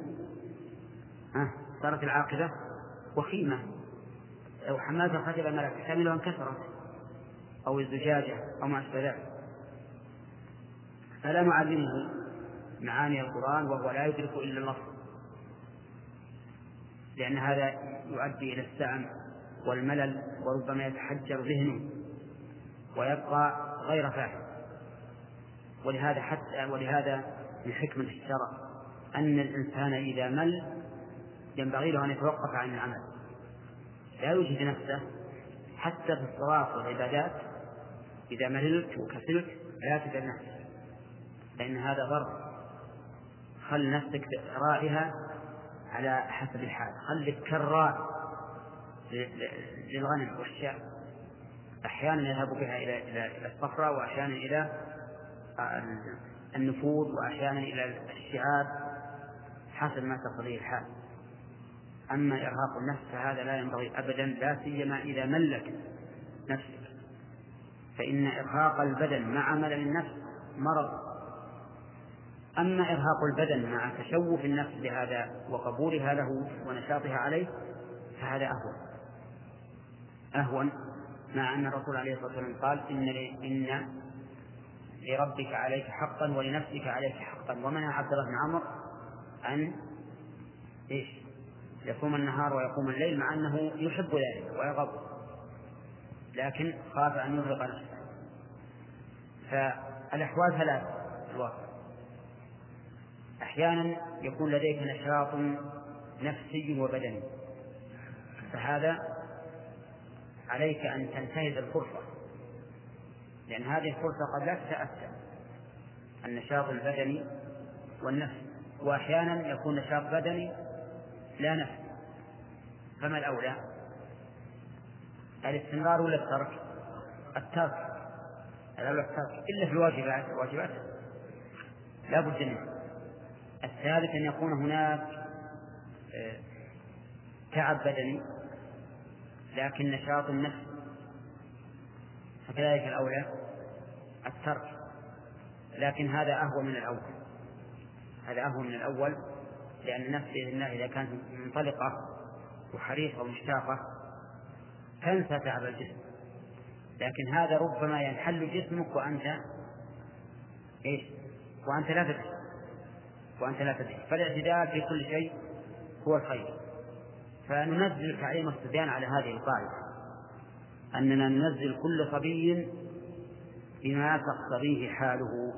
صارت العاقبة وخيمة. لو حملت الخشبة ما لا تحتمله انكسرت، أو الزجاجة أو ما أشبه ذلك. فلا نعلمه معاني القرآن وهو لا يدرك إلا اللفظ، لأن هذا يؤدي إلى السعم والملل، وربما يتحجر ذهنه ويبقى غير فاهم. ولهذا من حكمة الشرع أن الإنسان إذا مل ينبغي له أن يتوقف عن العمل، لا يجهد نفسه حتى في الصلاة والعبادات. إذا مللت وكسلت لا تجهد نفسك، لأن هذا ضرر. خل نفسك راعيها على حسب الحال، خلك كالراعي للغنم والشاة، أحيانا يذهب بها إلى الصفراء، وأحيانا إلى النفوذ، وأحيانا إلى الشعاب، حسب ما تقضيه الحال. أما إرهاق النفس فهذا لا ينبغي أبدا، لا سيما إذا ملك نفسك، فإن إرهاق البدن مع ملل النفس مرض. أما إرهاق البدن مع تشوف النفس بهذا وقبولها له ونشاطها عليه فهذا أهون، مع أن الرسول عليه الصلاة والسلام قال إن لربك عليك حقا ولنفسك عليك حقا. ومنع عبد الله بن عمرو أن يصوم النهار ويقوم الليل، مع أنه يحب ذلك ويغضب، لكن خاف أن يرهق نفسه. فالأحوال 3 في الواقع. أحيانا يكون لديك نشاط نفسي وبدني، فهذا عليك أن تنتهز الفرصة، لأن هذه الفرصة قد لا تتأثر، النشاط البدني والنفس. وأحيانا يكون نشاط بدني لا نفس، فما الأولى؟ الاستمرار ولا الترك؟ الترك. الأولى الترك، إلا في الواجبات لا بد منه. الثالث أن يكون هناك تعب بدني لكن نشاط النفس، فكذلك الأولى الترك، لكن هذا أهون من الأول. هذا أهون من الأول، لأن النفس بإذن الله إذا كانت منطلقة وحريصة ومشتاقة تنسى تعب الجسم، لكن هذا ربما ينحل جسمك وأنت لا تدري. فالاعتدال في كل شيء هو الخير. فننزل تعليم الصبيان على هذه القاعدة، أننا ننزل كل صبي بما تقتضيه حاله.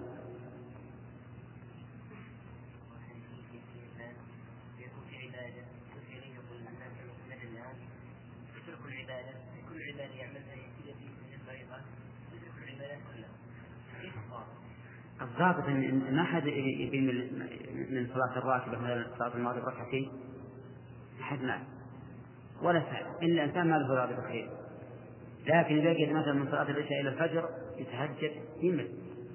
الضابط أن أحد يبي من صلاة الراتبة مثل صلاة المغرب ركعتين أحد ما ولا سهل، إلا الإنسان ما له راتبة خير. لكن إذا جد مثلا من صلاة العشاء إلى الفجر يتهجد يمل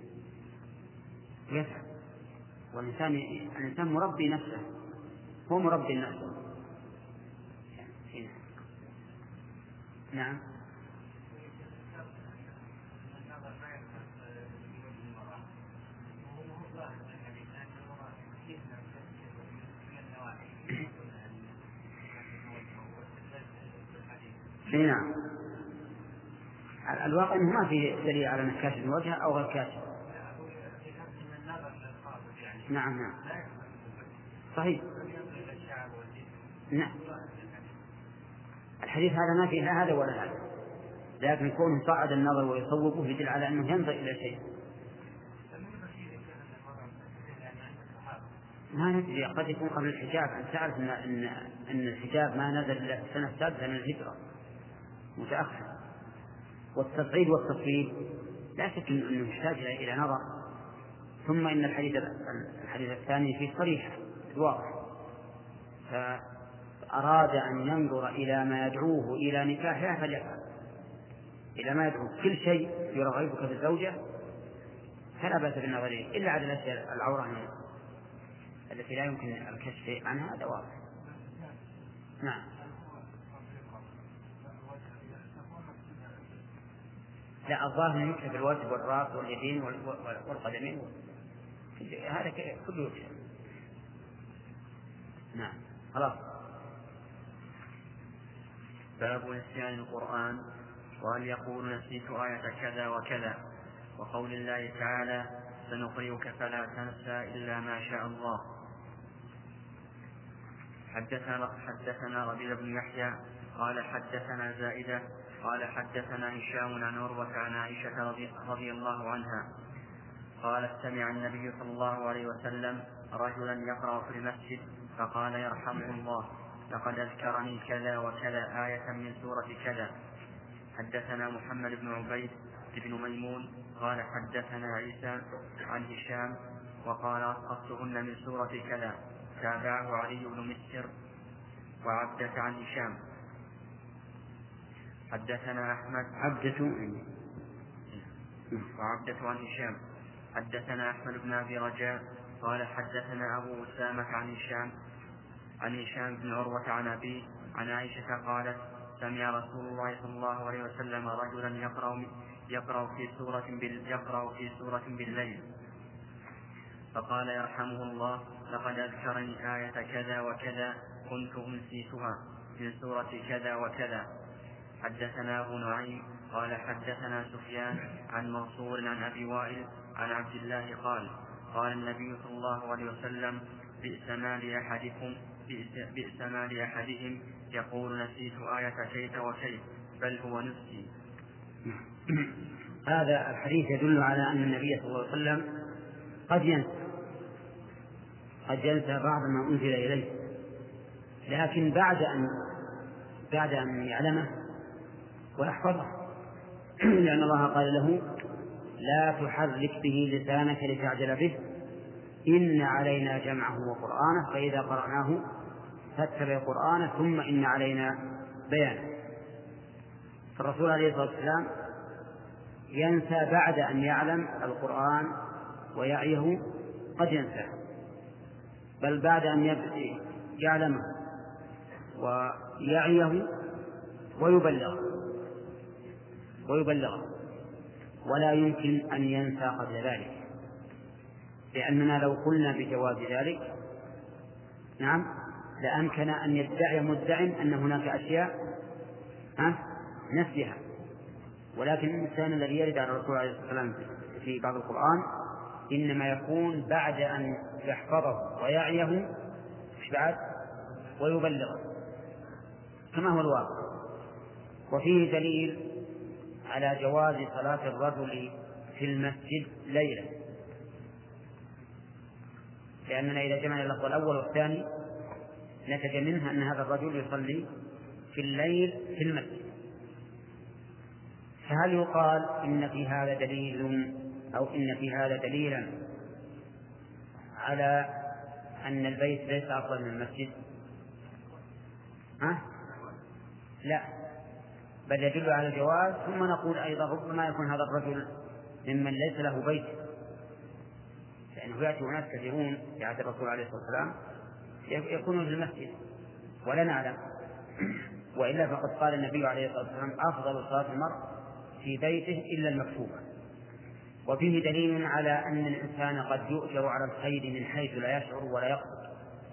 ويسعى. والإنسان مربي نفسه، هو مربي نفسه. نعم. نعم. الواقع أنه ما في دليل على أنه كاشف الوجه أو غير كاشف. نعم صحيح. نعم الحديث هذا ما فيه لا هذا ولا هذا، لكن كونه صعد النظر ويصوبه يدل على أنه ينظر إلى شيء. ما ندري، قد يكون قبل الحجاب. أن تعرف أن الحجاب ما نزل إلا السنة السادسة من الهجرة، متأخر. والتصعيد والتصويب لا شك أنه يحتاج إلى نظر. ثم إن الحديث الثاني فيه صريح واضح، فأراد أن ينظر إلى ما يدعوه إلى نكاحها فليفعل. إلى ما يدعو كل شيء يرغبك في الزوجة فلا بأس بالنظر إليه، إلا على الأشياء العورة التي لا يمكن الكشف عنها، هذا واضح. نعم. لا، الظاهر يكتب الوجه والرأس واليدين والقدمين، هذا كله يكتب. نعم خلاص. باب نسيان القرآن، وهل يقول نسيت آية كذا وكذا، وقول الله تعالى سنقرئك فلا تنسى إلا ما شاء الله. حدثنا ربيع بن يحيى قال حدثنا زائدة قال حدثنا هشام عن عروة عن عائشة رضي الله عنها قالت سمع النبي صلى الله عليه وسلم رجلا يقرأ في المسجد فقال يرحمه الله لقد أذكرني كذا وكذا آية من سورة كذا. حدثنا محمد بن عبيد بن ميمون قال حدثنا عيسى عن هشام وقال أسقطتهن من سورة كذا. تابعه علي بن مسر وعبدة عن هشام. حدثنا أحمد وعبدة عن هشام. حدثنا أحمد بن أبي رجاء قال حدثنا أبو أسامة عن هشام بن عروة عن أبيه عن عائشة قالت سمع رسول الله صلى الله عليه وسلم رجلا يقرأ في سورة بالليل فقال يرحمه الله لقد أذكرني آية كذا وكذا كنت أنسيتها من سورة كذا وكذا. حدثنا أبو نعيم قال حدثنا سفيان عن منصور عن أبي وائل عن عبد الله قال النبي صلى الله عليه وسلم بئس ما لأحدهم يقول نسيت آية كيت وكيت بل هو نسي. هذا الحديث يدل على أن النبي صلى الله عليه وسلم قد ينسى بعض ما أنزل إليه، لكن بعد أن يعلمه ويحفظه، لأن الله قال له لا تحرك به لسانك لتعجل به إن علينا جمعه وقرآنه فإذا قرأناه فاتبع القرآن ثم إن علينا بيانه. فالرسول عليه الصلاة والسلام ينسى بعد أن يعلم القرآن ويعيه، قد ينسى، بل بعد أن يعلمه ويعيه ويبلغه، ولا يمكن أن ينسى قبل ذلك، لأننا لو قلنا بجواز ذلك نعم لأمكن أن يدعي مدع أن هناك أشياء نسيها، ولكن الإنسان الذي يرد على الرسول عليه الصلاة والسلام في بعض القرآن إنما يكون بعد أن يحفظه ويعيه بعد ويبلغه كما هو الواقع. وفيه دليل على جواز صلاة الرجل في المسجد ليلا، لأننا إذا جمعنا اللفظ الأول والثاني نتج منها أن هذا الرجل يصلي في الليل في المسجد. فهل يقال إن في هذا دليل أو إن في هذا دليلا على أن البيت ليس أفضل من المسجد؟ لا، بل يدل على الجواز. ثم نقول أيضا ربما يكون هذا الرجل ممن ليس له بيت، لأنه يأتي ناس كثيرون في عهد الرسول عليه الصلاة والسلام يكونون في المسجد ولا نعلم، وإلا فقد قال النبي عليه الصلاة والسلام أفضل صلاة المرء في بيته إلا المكتوبة. وفيه دليل على أن الإنسان قد يؤجر على الخير من حيث لا يشعر ولا يقصد،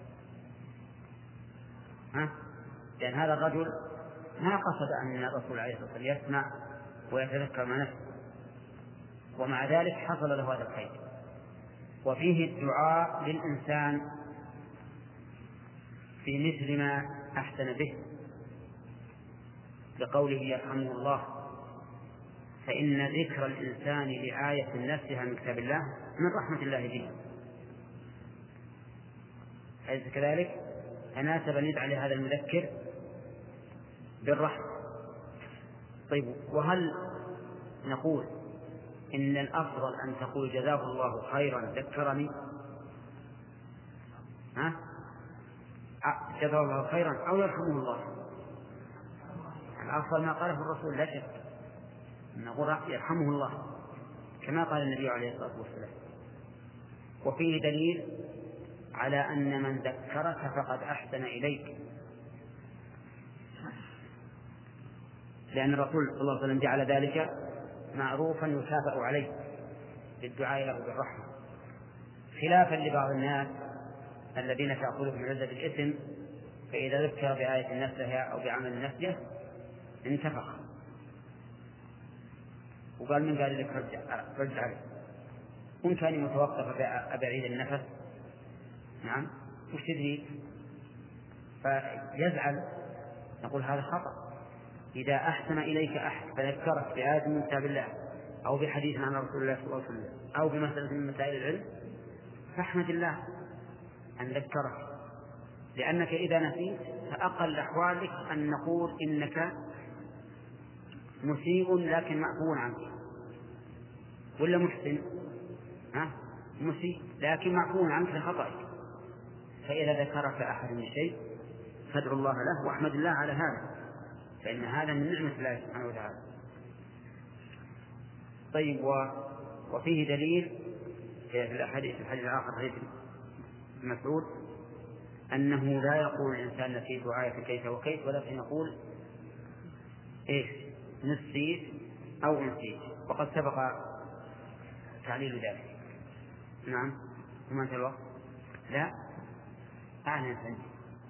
لأن هذا الرجل ما قصد أن الرسول عليه الصلاة والسلام يسمع ويتذكر ما نفسه، ومع ذلك حصل له هذا الخير. وفيه الدعاء للإنسان في مثل ما أحسن به، لقوله يرحمه الله، فإن ذكر الإنسان لآية نفسها من كتاب الله من رحمة الله به. أليس كذلك؟ فناسب أن يدعى لهذا المذكر بالرحمة. طيب، وهل نقول إن الأفضل أن تقول جزاه الله خيرا ذكرني، جزاه الله خيرا أو يرحمه الله؟ الأفضل ما قاله الرسول لا شك، نقول يرحمه الله كما قال النبي عليه الصلاة والسلام. وفيه دليل على أن من ذكرك فقد أحسن إليك، لأن الرسول صلى الله عليه وسلم جعل ذلك معروفا يكافأ عليه بالدعاء له بالرحمة، خلافا لبعض الناس الذين تأخذهم عزة الإثم، فإذا ذكر بآية نفسها أو بعمل نفسه انتفخ وقال من قال لك رجع عليه، وإن كان متوقف أبعيد النفس نعم وش تدري فيزعل. نقول هذا خطأ. إذا أحسن إليك أحد فذكرك بآية من كتاب الله أو بحديث عن رسول الله صلى الله عليه وسلم أو بمسألة من مسائل العلم فاحمد الله أن ذكرك، لأنك إذا نسيت فأقل أحوالك أن نقول إنك مسيء لكن معفو عنك، ولا محسن مسيء لكن معفو عنك لخطأك. فإذا ذكرك أحد من شيء فادعو الله له واحمد الله على هذا، فإن هذا من نعمة الله سبحانه وتعالى. طيب، وفيه دليل في الحديث الآخر حديث مسعود أنه لا يقول الإنسان نسيت آية كيف وكيف، ولكن يقول نسيت أو نسيت، وقد سبق تعليل ذلك. نعم. وما أنت الوقت؟ لا أعلم فني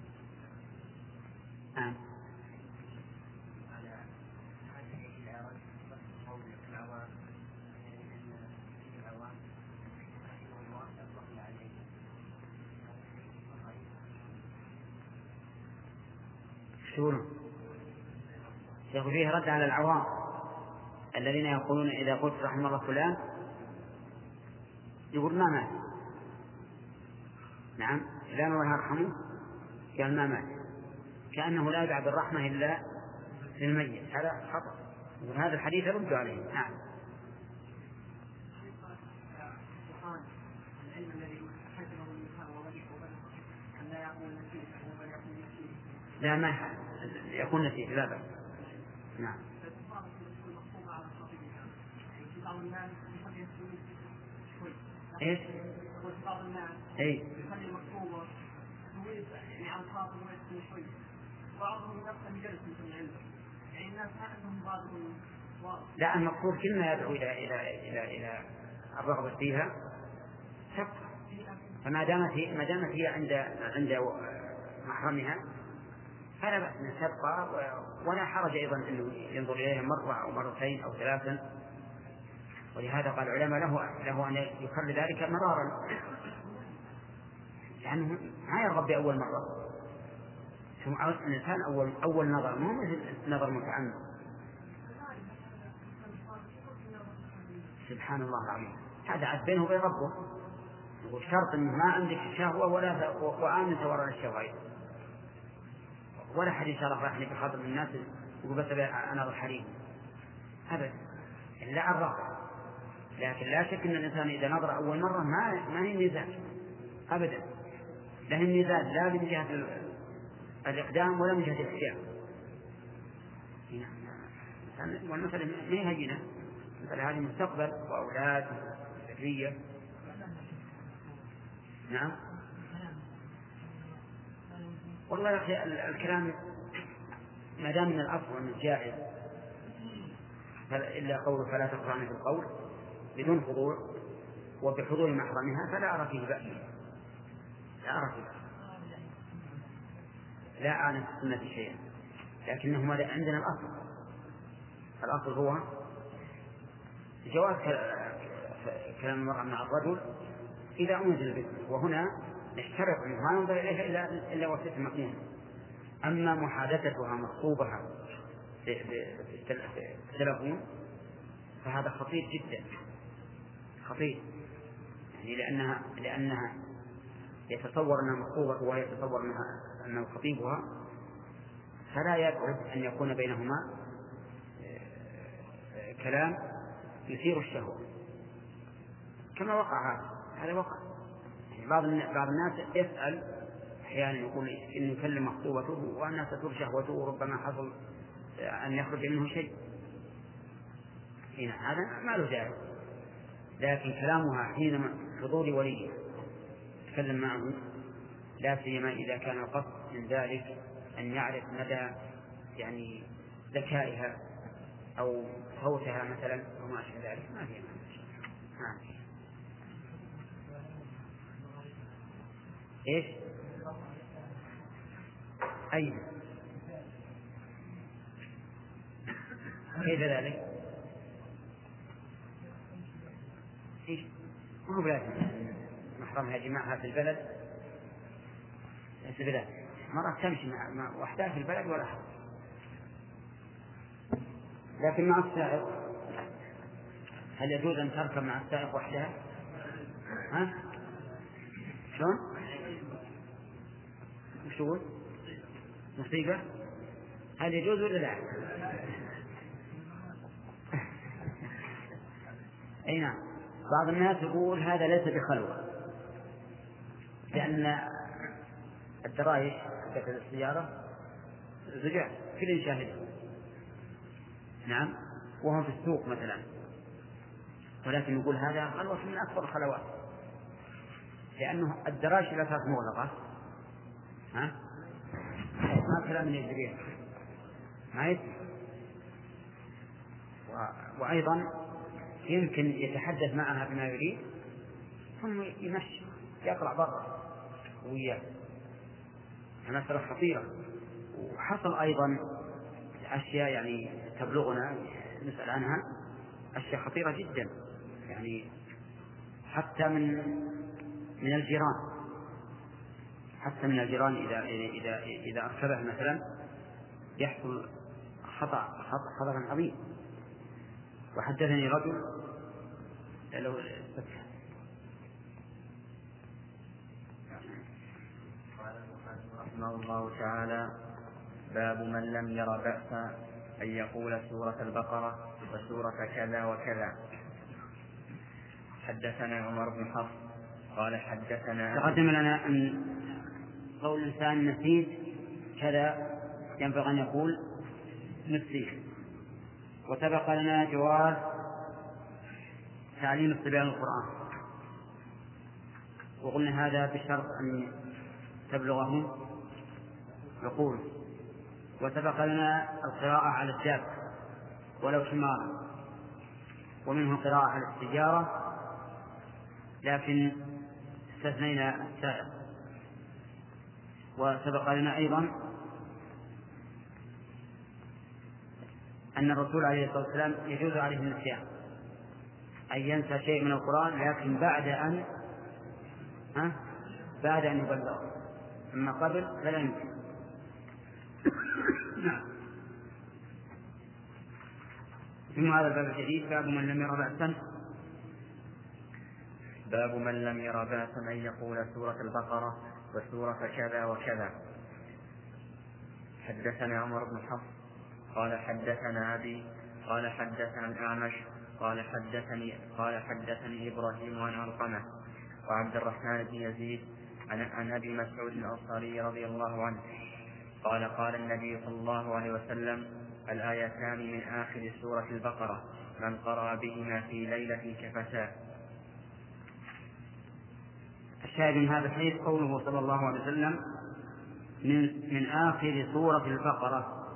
يقول فيه رد على العوام الذين يقولون إذا قلت رحم الله فلان يقول ما مات. نعم، فلان الله يرحمه قال ما مات، كأنه لا يدعى بالرحمة إلا للميت. هذا خطأ، وهذا الحديث يرد عليه. نعم. لا ما يكون نسيت لا بأس. نعم. ايش؟ اي لا، المقصود كل ما يدعو إلى الرغبة فيها شق. فما دامت هي عند محرمها فلا بأس أن تبقى، ولا حرج أيضا أنه ينظر إليها مرة أو مرتين أو ثلاثا. ولهذا قال العلماء له أن يخلي ذلك مرارا، لأنه ما يرغب بأول مرة. ثم الإنسان أول نظر مو مثل نظر متعمد. سبحان الله العظيم، هذا عاد بينه وبين ربه. وشرط أنه ما عندك شهوة وآمن تورى الشهوة، ولا حد يشرف رحمة بخاطر الناس يقول بس أنا الحريم أبدا، لا الرغبة. لكن لا شك أن الإنسان إذا نظر أول مرة ما هي النزال أبدا، لا هي النزال لا من جهة الإقدام ولا من جهة الاختيار. والمسألة ما هي هينة، المسألة هذه مستقبل وأولاد وذرية. نعم. والله يا أخي الكلام ما دام من الأصل أنه جائز إلا قول فلا تخضعن في القول بدون خضوع وبحضور محرمها فلا أرى فيه بأس، لا أعلم في السنة شيئا. لكنه عندنا الأصل هو جواز كلام المرأة مع الرجل إذا أنزل به، وهنا نشترط أنه ما ينظر إليها إلا وسيلة مأمون. أما محادثتها مخطوبها في التلفون فهذا خطير جدا، خطير، يعني لأنها يتصور أنها مخطوبة وهي يتصور أنه خطيبها، فلا يبعد أن يكون بينهما كلام يثير الشهوة كما وقع هذا وقع. يعني بعض الناس يسأل أحيانا يقول إنه يكلم مخطوبته والناس تثور شهوته وربما حصل أن يخرج منه شيء، هذا ما له داعي. لكن كلامها حين حضور وليه تكلم معه، لا سيما إذا كان القصد من ذلك أن يعرف مدى يعني ذكائها أو صوتها مثلا وما أشبه ذلك، ما فيه معنى. إيش؟ أين؟ كيف ذلك؟ إيش؟ ما هو بلازم محرمها جماعها في البلد، ليس بلازم. مرة تمشي مع وحدها في البلد ولا حرج، لكن مع السائق هل يجوز أن تركب مع السائق وحدها؟ ها؟ شلون؟ وشو؟ مصيبة؟ هل يجوز ولا لا؟ أي نعم. بعض الناس يقول هذا ليس بخلوة، لأن الدرايش داخل السيارة زجاج كل يشاهده، نعم، وهم في السوق مثلا، ولكن يقول هذا خلوة من أكبر الخلوات، لأنه الدرايش لا صارت مغلقة، ما كلام من يجريها ما يسمع، وأيضا يمكن يتحدث معها بما يريد ثم يمشي يطلع برا وياه. مسألة خطيرة. وحصل أيضا أشياء يعني تبلغنا نسأل عنها، أشياء خطيرة جدا، يعني حتى من الجيران، حتى من الجيران إذا أركبه مثلا يحصل خطأ عظيم. وحدثني رجل لو رحمه الله تعالى: باب من لم ير بأسا أن يقول سورة البقرة وسورة كذا وكذا. حدثنا عمر بن حفص قال حدثنا. تقدم لنا أن قول الإنسان نسيت كذا ينبغي أن يقول نسيه. وسبق لنا جواز تعليم الصبيان القرآن، وقلنا هذا بشرط أن تبلغهم عقول. وسبق لنا القراءة على الداب ولو حمارا، ومنه القراءة على السجارة، لكن استثنينا السائر. وسبق لنا أيضا أن الرسول عليه الصلاة والسلام يجوز عليه النسيان، أن ينسى شيء من القرآن لكن بعد أن يبلغ، أما قبل فلا ينسى. ثم هذا الباب الجديد باب من لم ير بأسا. باب من لم ير بأسا أن يقول سورة البقرة وسورة كذا وكذا. حدثنا عمر بن حفص قال حدثنا أبي قال حدثنا الأعمش قال حدثني إبراهيم عن علقمة وعبد الرحمن بن يزيد عن أبي مسعود الأنصاري رضي الله عنه قال النبي صلى الله عليه وسلم: الآيتان من آخر سورة البقرة من قرأ بهما في ليلة كفتاه. الشاهد من هذا الحديث قوله صلى الله عليه وسلم من آخر سورة البقرة،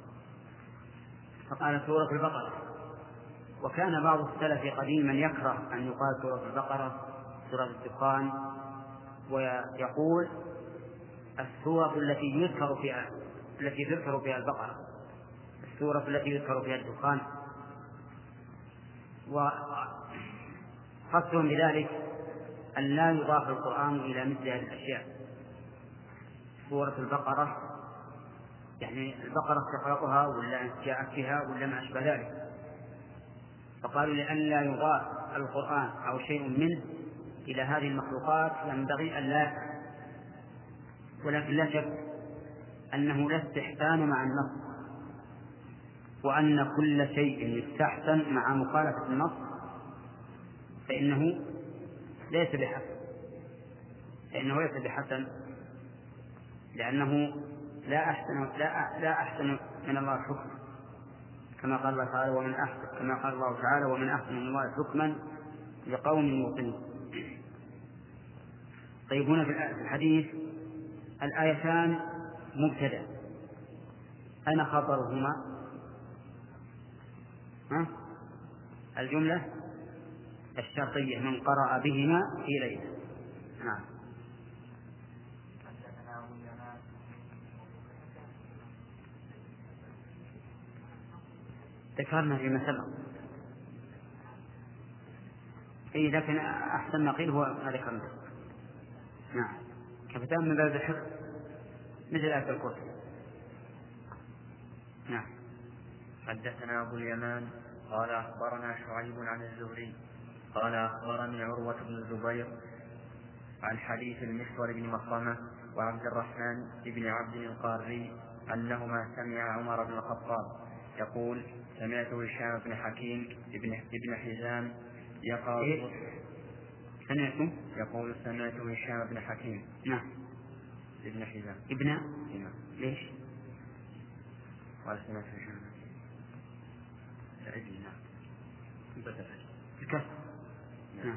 فقال سورة البقرة. وكان بعض السلف قديما يكره أن يقال سورة البقرة، سورة الدخان، ويقول السورة التي يذكر فيها البقرة، السورة التي يذكر فيها الدخان. وقصدهم بذلك أن لا يضاف القرآن إلى مثل هذه الأشياء. سورة البقرة يعني البقرة تقرأها ولا جاءت بها ولا ما أشبه ذلك، فقالوا لأن لا يضاف القرآن أو شيء منه إلى هذه المخلوقات ينبغي أن لا. ولكن لا شك أنه لا استحسان مع النص، وأن كل شيء يستحسن مع مخالفة النص فإنه ليس بحسن، لأنه لا أحسن من الله حكما، كما قال الله تعالى ومن أحسن من الله حكما لقوم يوقنون. طيب هنا في الحديث الآيتان مبتدأ، أين خبرهما؟ الجملة الشرطية من قرأ بهما في ليلة. نعم. ذكرنا فيما سبق، لكن أحسن ما قيل هو ما ذكرنا. نعم. كفتان من باب الحفظ مثل آية الكرسي. نعم. حدثنا أبو اليمان قال أخبرنا شعيب عن الزهري قال أخبرني عروة بن الزبير عن حديث المسور بن مخرمة وعبد الرحمن بن عبد القاري أنهما سمع عمر بن الخطاب يقول: سمعت هشام بن حكيم ابن حزام يقول سمعت هشام بن حكيم ابن حزام ليش؟ قال سمعت هشام الكسر. نعم.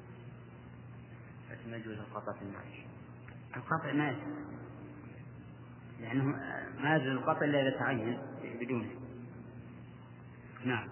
لكن يجوز القطع في المعيش. القطع ما يجوز، لأنه ما يجوز القطع إلا إذا تعين بدونه. نعم.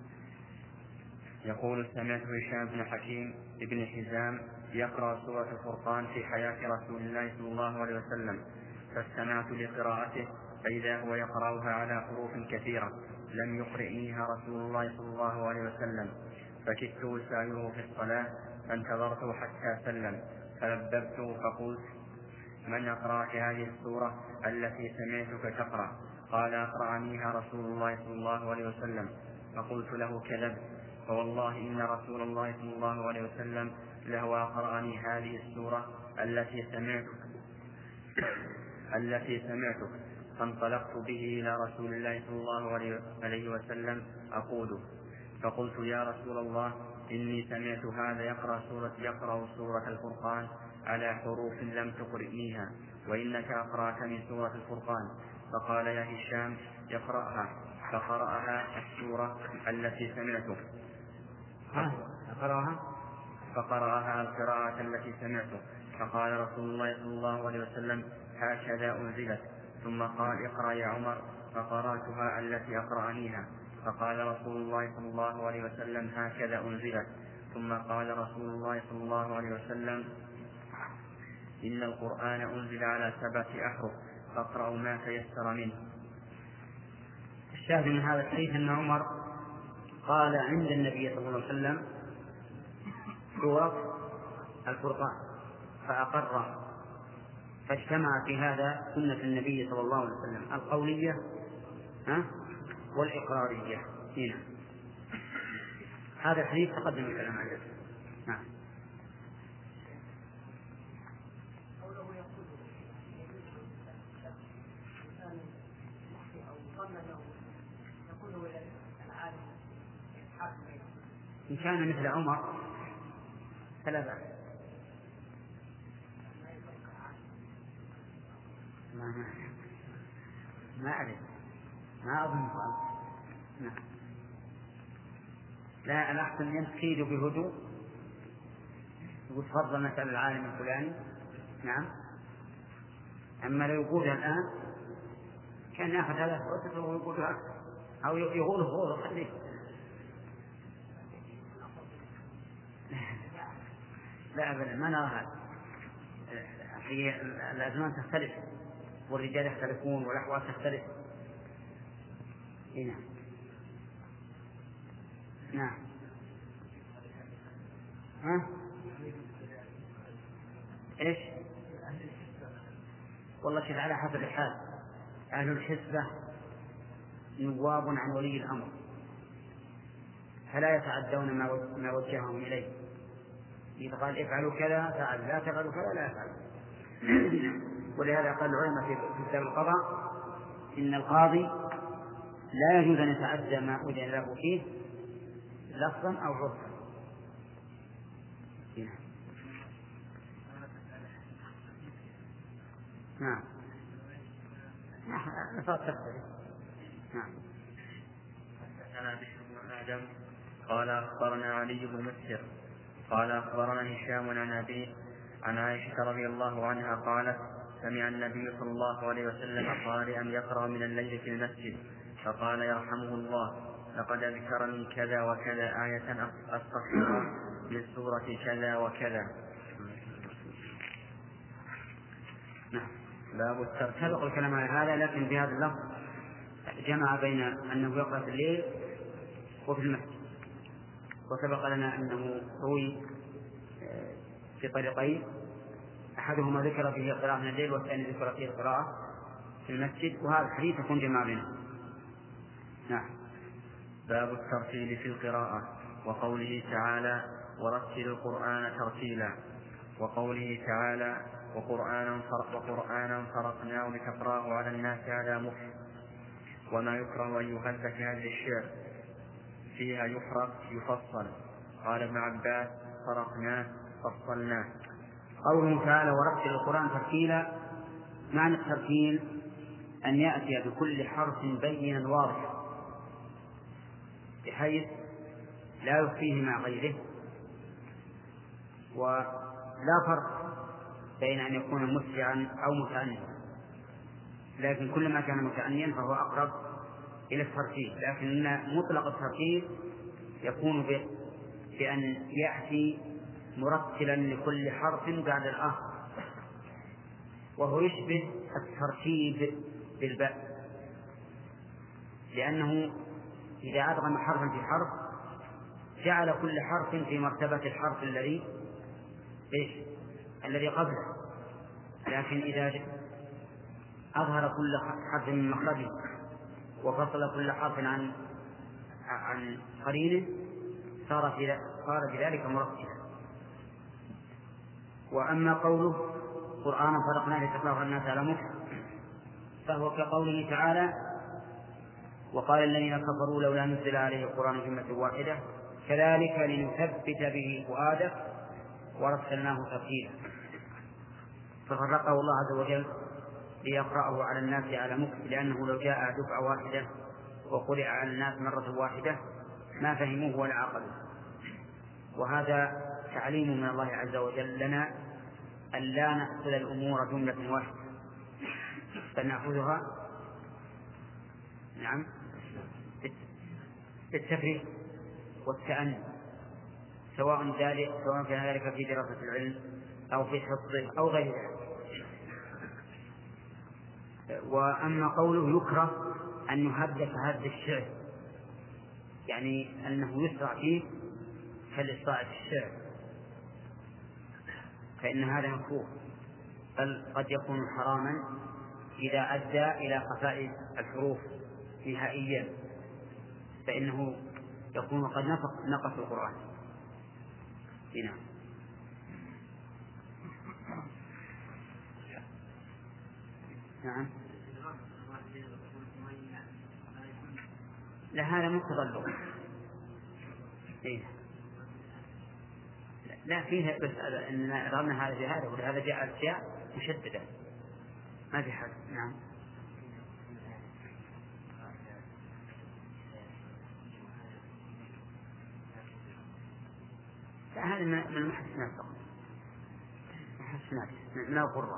يقول: سمعت هشام بن حكيم ابن حزام يقرأ سورة الفرقان في حياة رسول الله صلى الله عليه وسلم، فاستمعت لقراءته فإذا هو يقرأها على حروف كثيرة لم يقرئنيها رسول الله صلى الله عليه وسلم، فكدت أساعده في الصلاة فانتظرته حتى سلم، فلببته فقلت: من أقرأك هذه السورة التي سمعتك تقرأ؟ قال: أقرأنيها رسول الله صلى الله عليه وسلم. فقلت له: كذبت، فوالله إن رسول الله صلى الله عليه وسلم له أقرأني هذه السورة التي سمعتك. فانطلقت به إلى رسول الله صلى الله عليه وسلم أقوله، فقلت: يا رسول الله، إني سمعت هذا يقرأ سورة الفرقان على حروف لم تقرئنيها، وإنك أقرأتني سورة الفرقان. فقال يا هشام يقرأها، فقرأها السورة التي سمعته، فقرأها القراءة التي سمعته. فقال رسول الله صلى الله عليه وسلم هكذا أنزلت. ثم قال اقرأ يا عمر، فقرأتها التي أقرأنيها. فقال رسول الله صلى الله عليه وسلم هكذا أنزلت. ثم قال رسول الله صلى الله عليه وسلم إن القرآن أنزل على 7 أحرف فاقرأوا ما تيسر منه. الشاهد من هذا الحديث أن عمر قال عند النبي صلى الله عليه وسلم سورة الفرقان فأقر، فاجتمع في هذا سنة النبي صلى الله عليه وسلم القولية والإقرارية. هنا هذا الحديث تقدم الكلام عنه. نعم. إن كان مثل عمر فلا بأس. ما أعرف، ما أظن. نعم. لا، الأحسن ينقيد بهدوء وتفضل نسأل العالم الفلاني. نعم. أما لو يقول الآن كان يأخذ هذا فرصته ويقول أكثر أو يغوله غوله خليه. لا أبدا، ما نرى هذا. هي الأزمان تختلف والرجال يختلفون والأحوال تختلف. هنا. نعم. إيش؟ والله شوف على حسب الحال. أهل الحسبة نواب عن ولي الأمر فلا يتعدون ما وجههم إليه. إذا قال افعلوا كذا فعل، لا تفعلوا كذا لا يفعل. ولهذا قال العلماء في كتاب القضاء إن القاضي لا يجوز أن يتعدى ما أذن له فيه لفظا أو عرفا. نعم. نصاب تختلف. نعم. حدثنا بشر بن آدم قال أخبرنا علي بن مسهر قال أخبرنا هشام عن أبيه عن عائشة رضي الله عنها قالت سمع النبي صلى الله عليه وسلم قارئا يقرأ من الليل في المسجد فقال يرحمه الله لقد ذكرني كذا وكذا آية أستغفرها من سورة كذا وكذا. نعم. باب الترتيب. سبق الكلام على هذا لكن بهذا اللفظ جمع بين أنه يقرأ في الليل وفي المسجد. وسبق لنا أنه روي في طريقين أحدهما ذكر فيه القراءة من الليل والثاني ذكر فيه القراءة في المسجد، وهذا الحديث يكون جمع بينهم. نعم. باب الترتيل في القراءة وقوله تعالى ورتل القرآن ترتيلا، وقوله تعالى وقرآنا فرقناه لتقرأه على الناس على مكث. وما يكره أن يهز في هذه الشعر فيها يفرق يفصل. قال ابن عباس فرقناه فصلناه. قوله تعالى ورتل القرآن ترتيلا، معنى الترتيل أن يأتي بكل حرف بينا واضحا بحيث لا يخفيه مع غيره، ولا فرق بين أن يكون مسرعا أو متأنيا، لكن كلما كان متأنيا فهو أقرب إلى الترتيل. لكن مطلق الترتيل يكون بأن يأتي مرتلا لكل حرف بعد الآخر، وهو يشبه الترتيب بالباء، لأنه إذا أدغم حرفا في حرف جعل كل حرف في مرتبة الحرف الذي قبله. لكن إذا أظهر كل حرف من مخرجه وفصل كل حرف عن قرينه صار بذلك مرتبا. وأما قوله قرآنا فرقناه لتقرأه الناس على مكث فهو كقوله تعالى وقال الذين كفروا لولا نزل عليه القرآن جملة واحدة كذلك لنثبت به فؤادك ورتلناه ترتيلا. ففرقه الله عز وجل ليقرأه على الناس على مكث، لأنه لو جاء دفعة واحدة وقرئ على الناس مرة واحدة ما فهموه ولا عقلوه. وهذا تعليم من الله عز وجل لنا أن لا نأخذ الأمور جملة واحدة، بل نأخذها نعم بالتفريق والتأني، سواء كان ذلك في دراسة العلم أو في حفظه أو غير ذلك. وأما قوله يكره أن يحدث هذا الشعر، يعني أنه يسرع فيه كالإسراع في الشعر، فإن هذا مكروه، بل قد يكون حراما إذا أدى إلى خفاء الحروف نهائيا، فإنه يكون قد نقص القرآن. نعم. نعم. لا هذا مقتضى. إيه. لا فيه، بس أن رأينا هذا بهذا ولهذا جاء أشياء مشددة ما في حد. نعم. لا هذا من المحسنات فقط، محسنات من القرآن.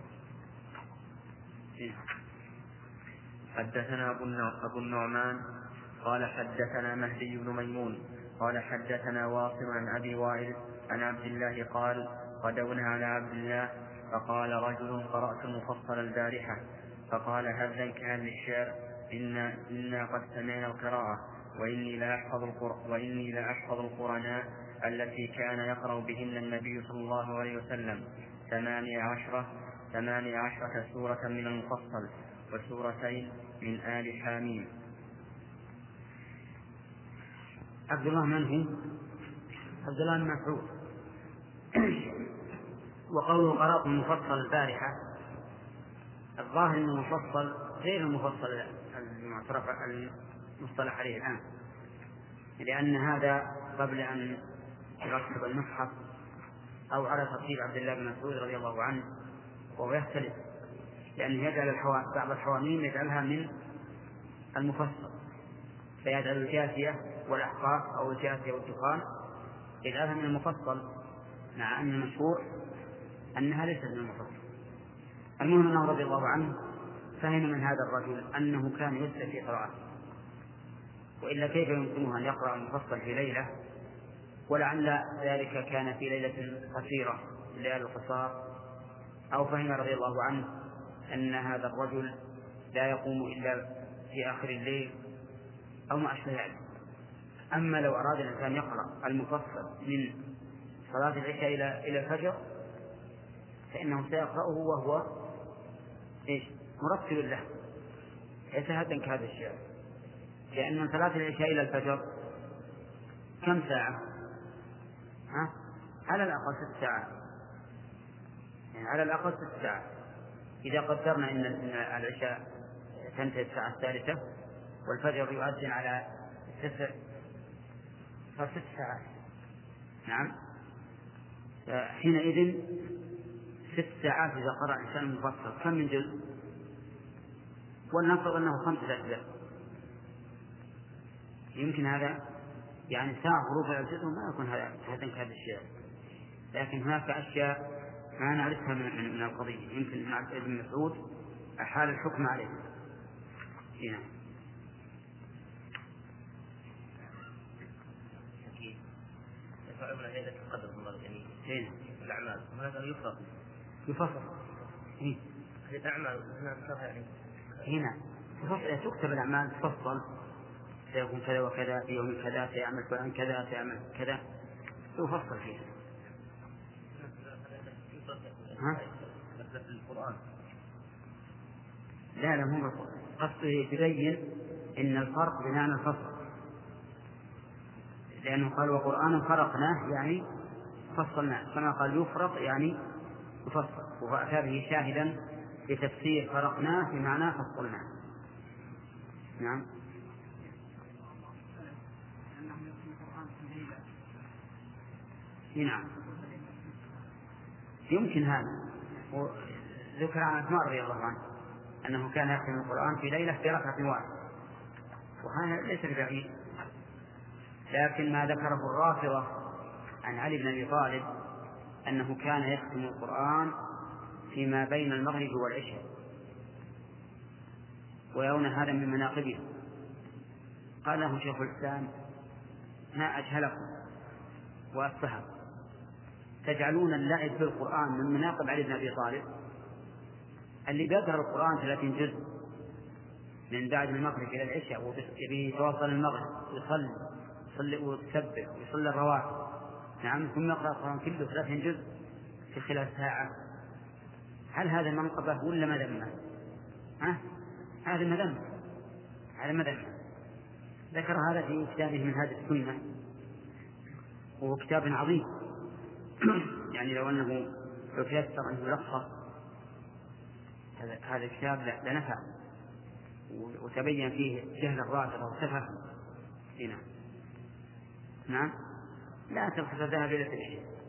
حدثنا أبو النعمان قال حدثنا مهدي بن ميمون قال حدثنا واصل عن أبي وائل عن عبد الله قال غدونا على عبد الله فقال رجل قرأت المفصل البارحة فقال هذا كان للشعر إنا قد سمعنا القراءة وإني لا أحفظ القرآن التي كان يقرأ بهن النبي صلى الله عليه وسلم 18 سورة من المفصل وسورتين من آل حاميم. عبد الله من هو؟ عبد الله بن مسعود. وقوله قرأت المفصل البارحة، الظاهر أنه المفصل غير المفصل المصطلح عليه الآن، لأن هذا قبل أن يرتب المصحف أو على ترتيب عبد الله بن مسعود رضي الله عنه، وهو يختلف، لأنه يجعل بعض الحواميم يجعلها من المفصل، فيجعل الجاثية والأحقاف أو الجاثية والدخان يجعلها من المفصل، مع أن المشهور أنها ليست من المفصل. المهم أنه رضي الله عنه فهم من هذا الرجل أنه كان يسرع في قراءته، وإلا كيف يمكنه أن يقرأ المفصل في ليلة؟ ولعل ذلك كان في ليلة قصيرة، الليالي القصار، أو فهم رضي الله عنه أن هذا الرجل لا يقوم إلا في آخر الليل أو ما أشبه ذلك. أما لو أراد الإنسان يقرأ المفصل من صلاة العشاء إلى الفجر فإنه سيقرأه وهو مرتب له، يتهدن كهذا الشيء، لأن من صلاة العشاء إلى الفجر كم ساعة؟ على الأقل 6 ساعات، يعني على الأقل 6 ساعات. إذا قدرنا إن العشاء تنتهي الساعة 3 والفجر يؤذن على 9 ف6 ساعات. نعم. حينئذ 6 ساعات إذا قرأ إنسان المفصل كم من جزء؟ ولنفرض أنه 5 أجزاء، يمكن هذا يعني ساعة وربع جزء ما يكون هذا كهذا الشيء. لكن هناك أشياء ما نعرفها من القضية، يمكن مع ابن مسعود أحال الحكم عليه. هنا فعلنا ليلة القدر الله الجميل. هنا الأعمال هذا يفصل. هنا الأعمال هنا تكتب الأعمال تفصل، سيكون كذا وكذا في يوم كذا، سيعمل فلان كذا، سيعمل كذا، يفصل فيها. القرآن لا مو قصده يبين إن الفرق بمعنى الفصل، لأنه قال وقرآن فرقناه يعني فصلناه، كما قال يفرق يعني يفصل، وأتى به شاهدا لتفسير فرقناه بمعنى فصلناه. نعم. نعم يمكن هذا، وذكر عن عثمان رضي الله عنه أنه كان يختم القرآن في ليلة في ركعة واحدة، وهذا ليس ببعيد. لكن ما ذكره الرافضة عن علي بن أبي طالب أنه كان يختم القرآن فيما بين المغرب والعشاء، ويرون هذا من مناقبه. قال له شيخ الإسلام: ما أجهلكم وأفهم، تجعلون اللعب في القرآن من مناقب علي بن أبي طالب اللي بيقرأ القرآن 30 جزء من بعد المغرب إلى العشاء، ويتواصل المغرب ويصلي ويسبح ويصلي الرواتب، نعم، ثم يقرأ القرآن كله 30 جزء في خلال ساعة. هل هذا منقبة ولا مذمة؟ هذا مذمة، هذا مذمة. ذكر هذا في كتابه من هذه السنة، وهو كتاب عظيم. يعني لو تيسر أن يلخص هذا الكتاب لنفع، وتبين فيه جهل الرافضة وسفه. نعم، لا تلخص الذهب إلى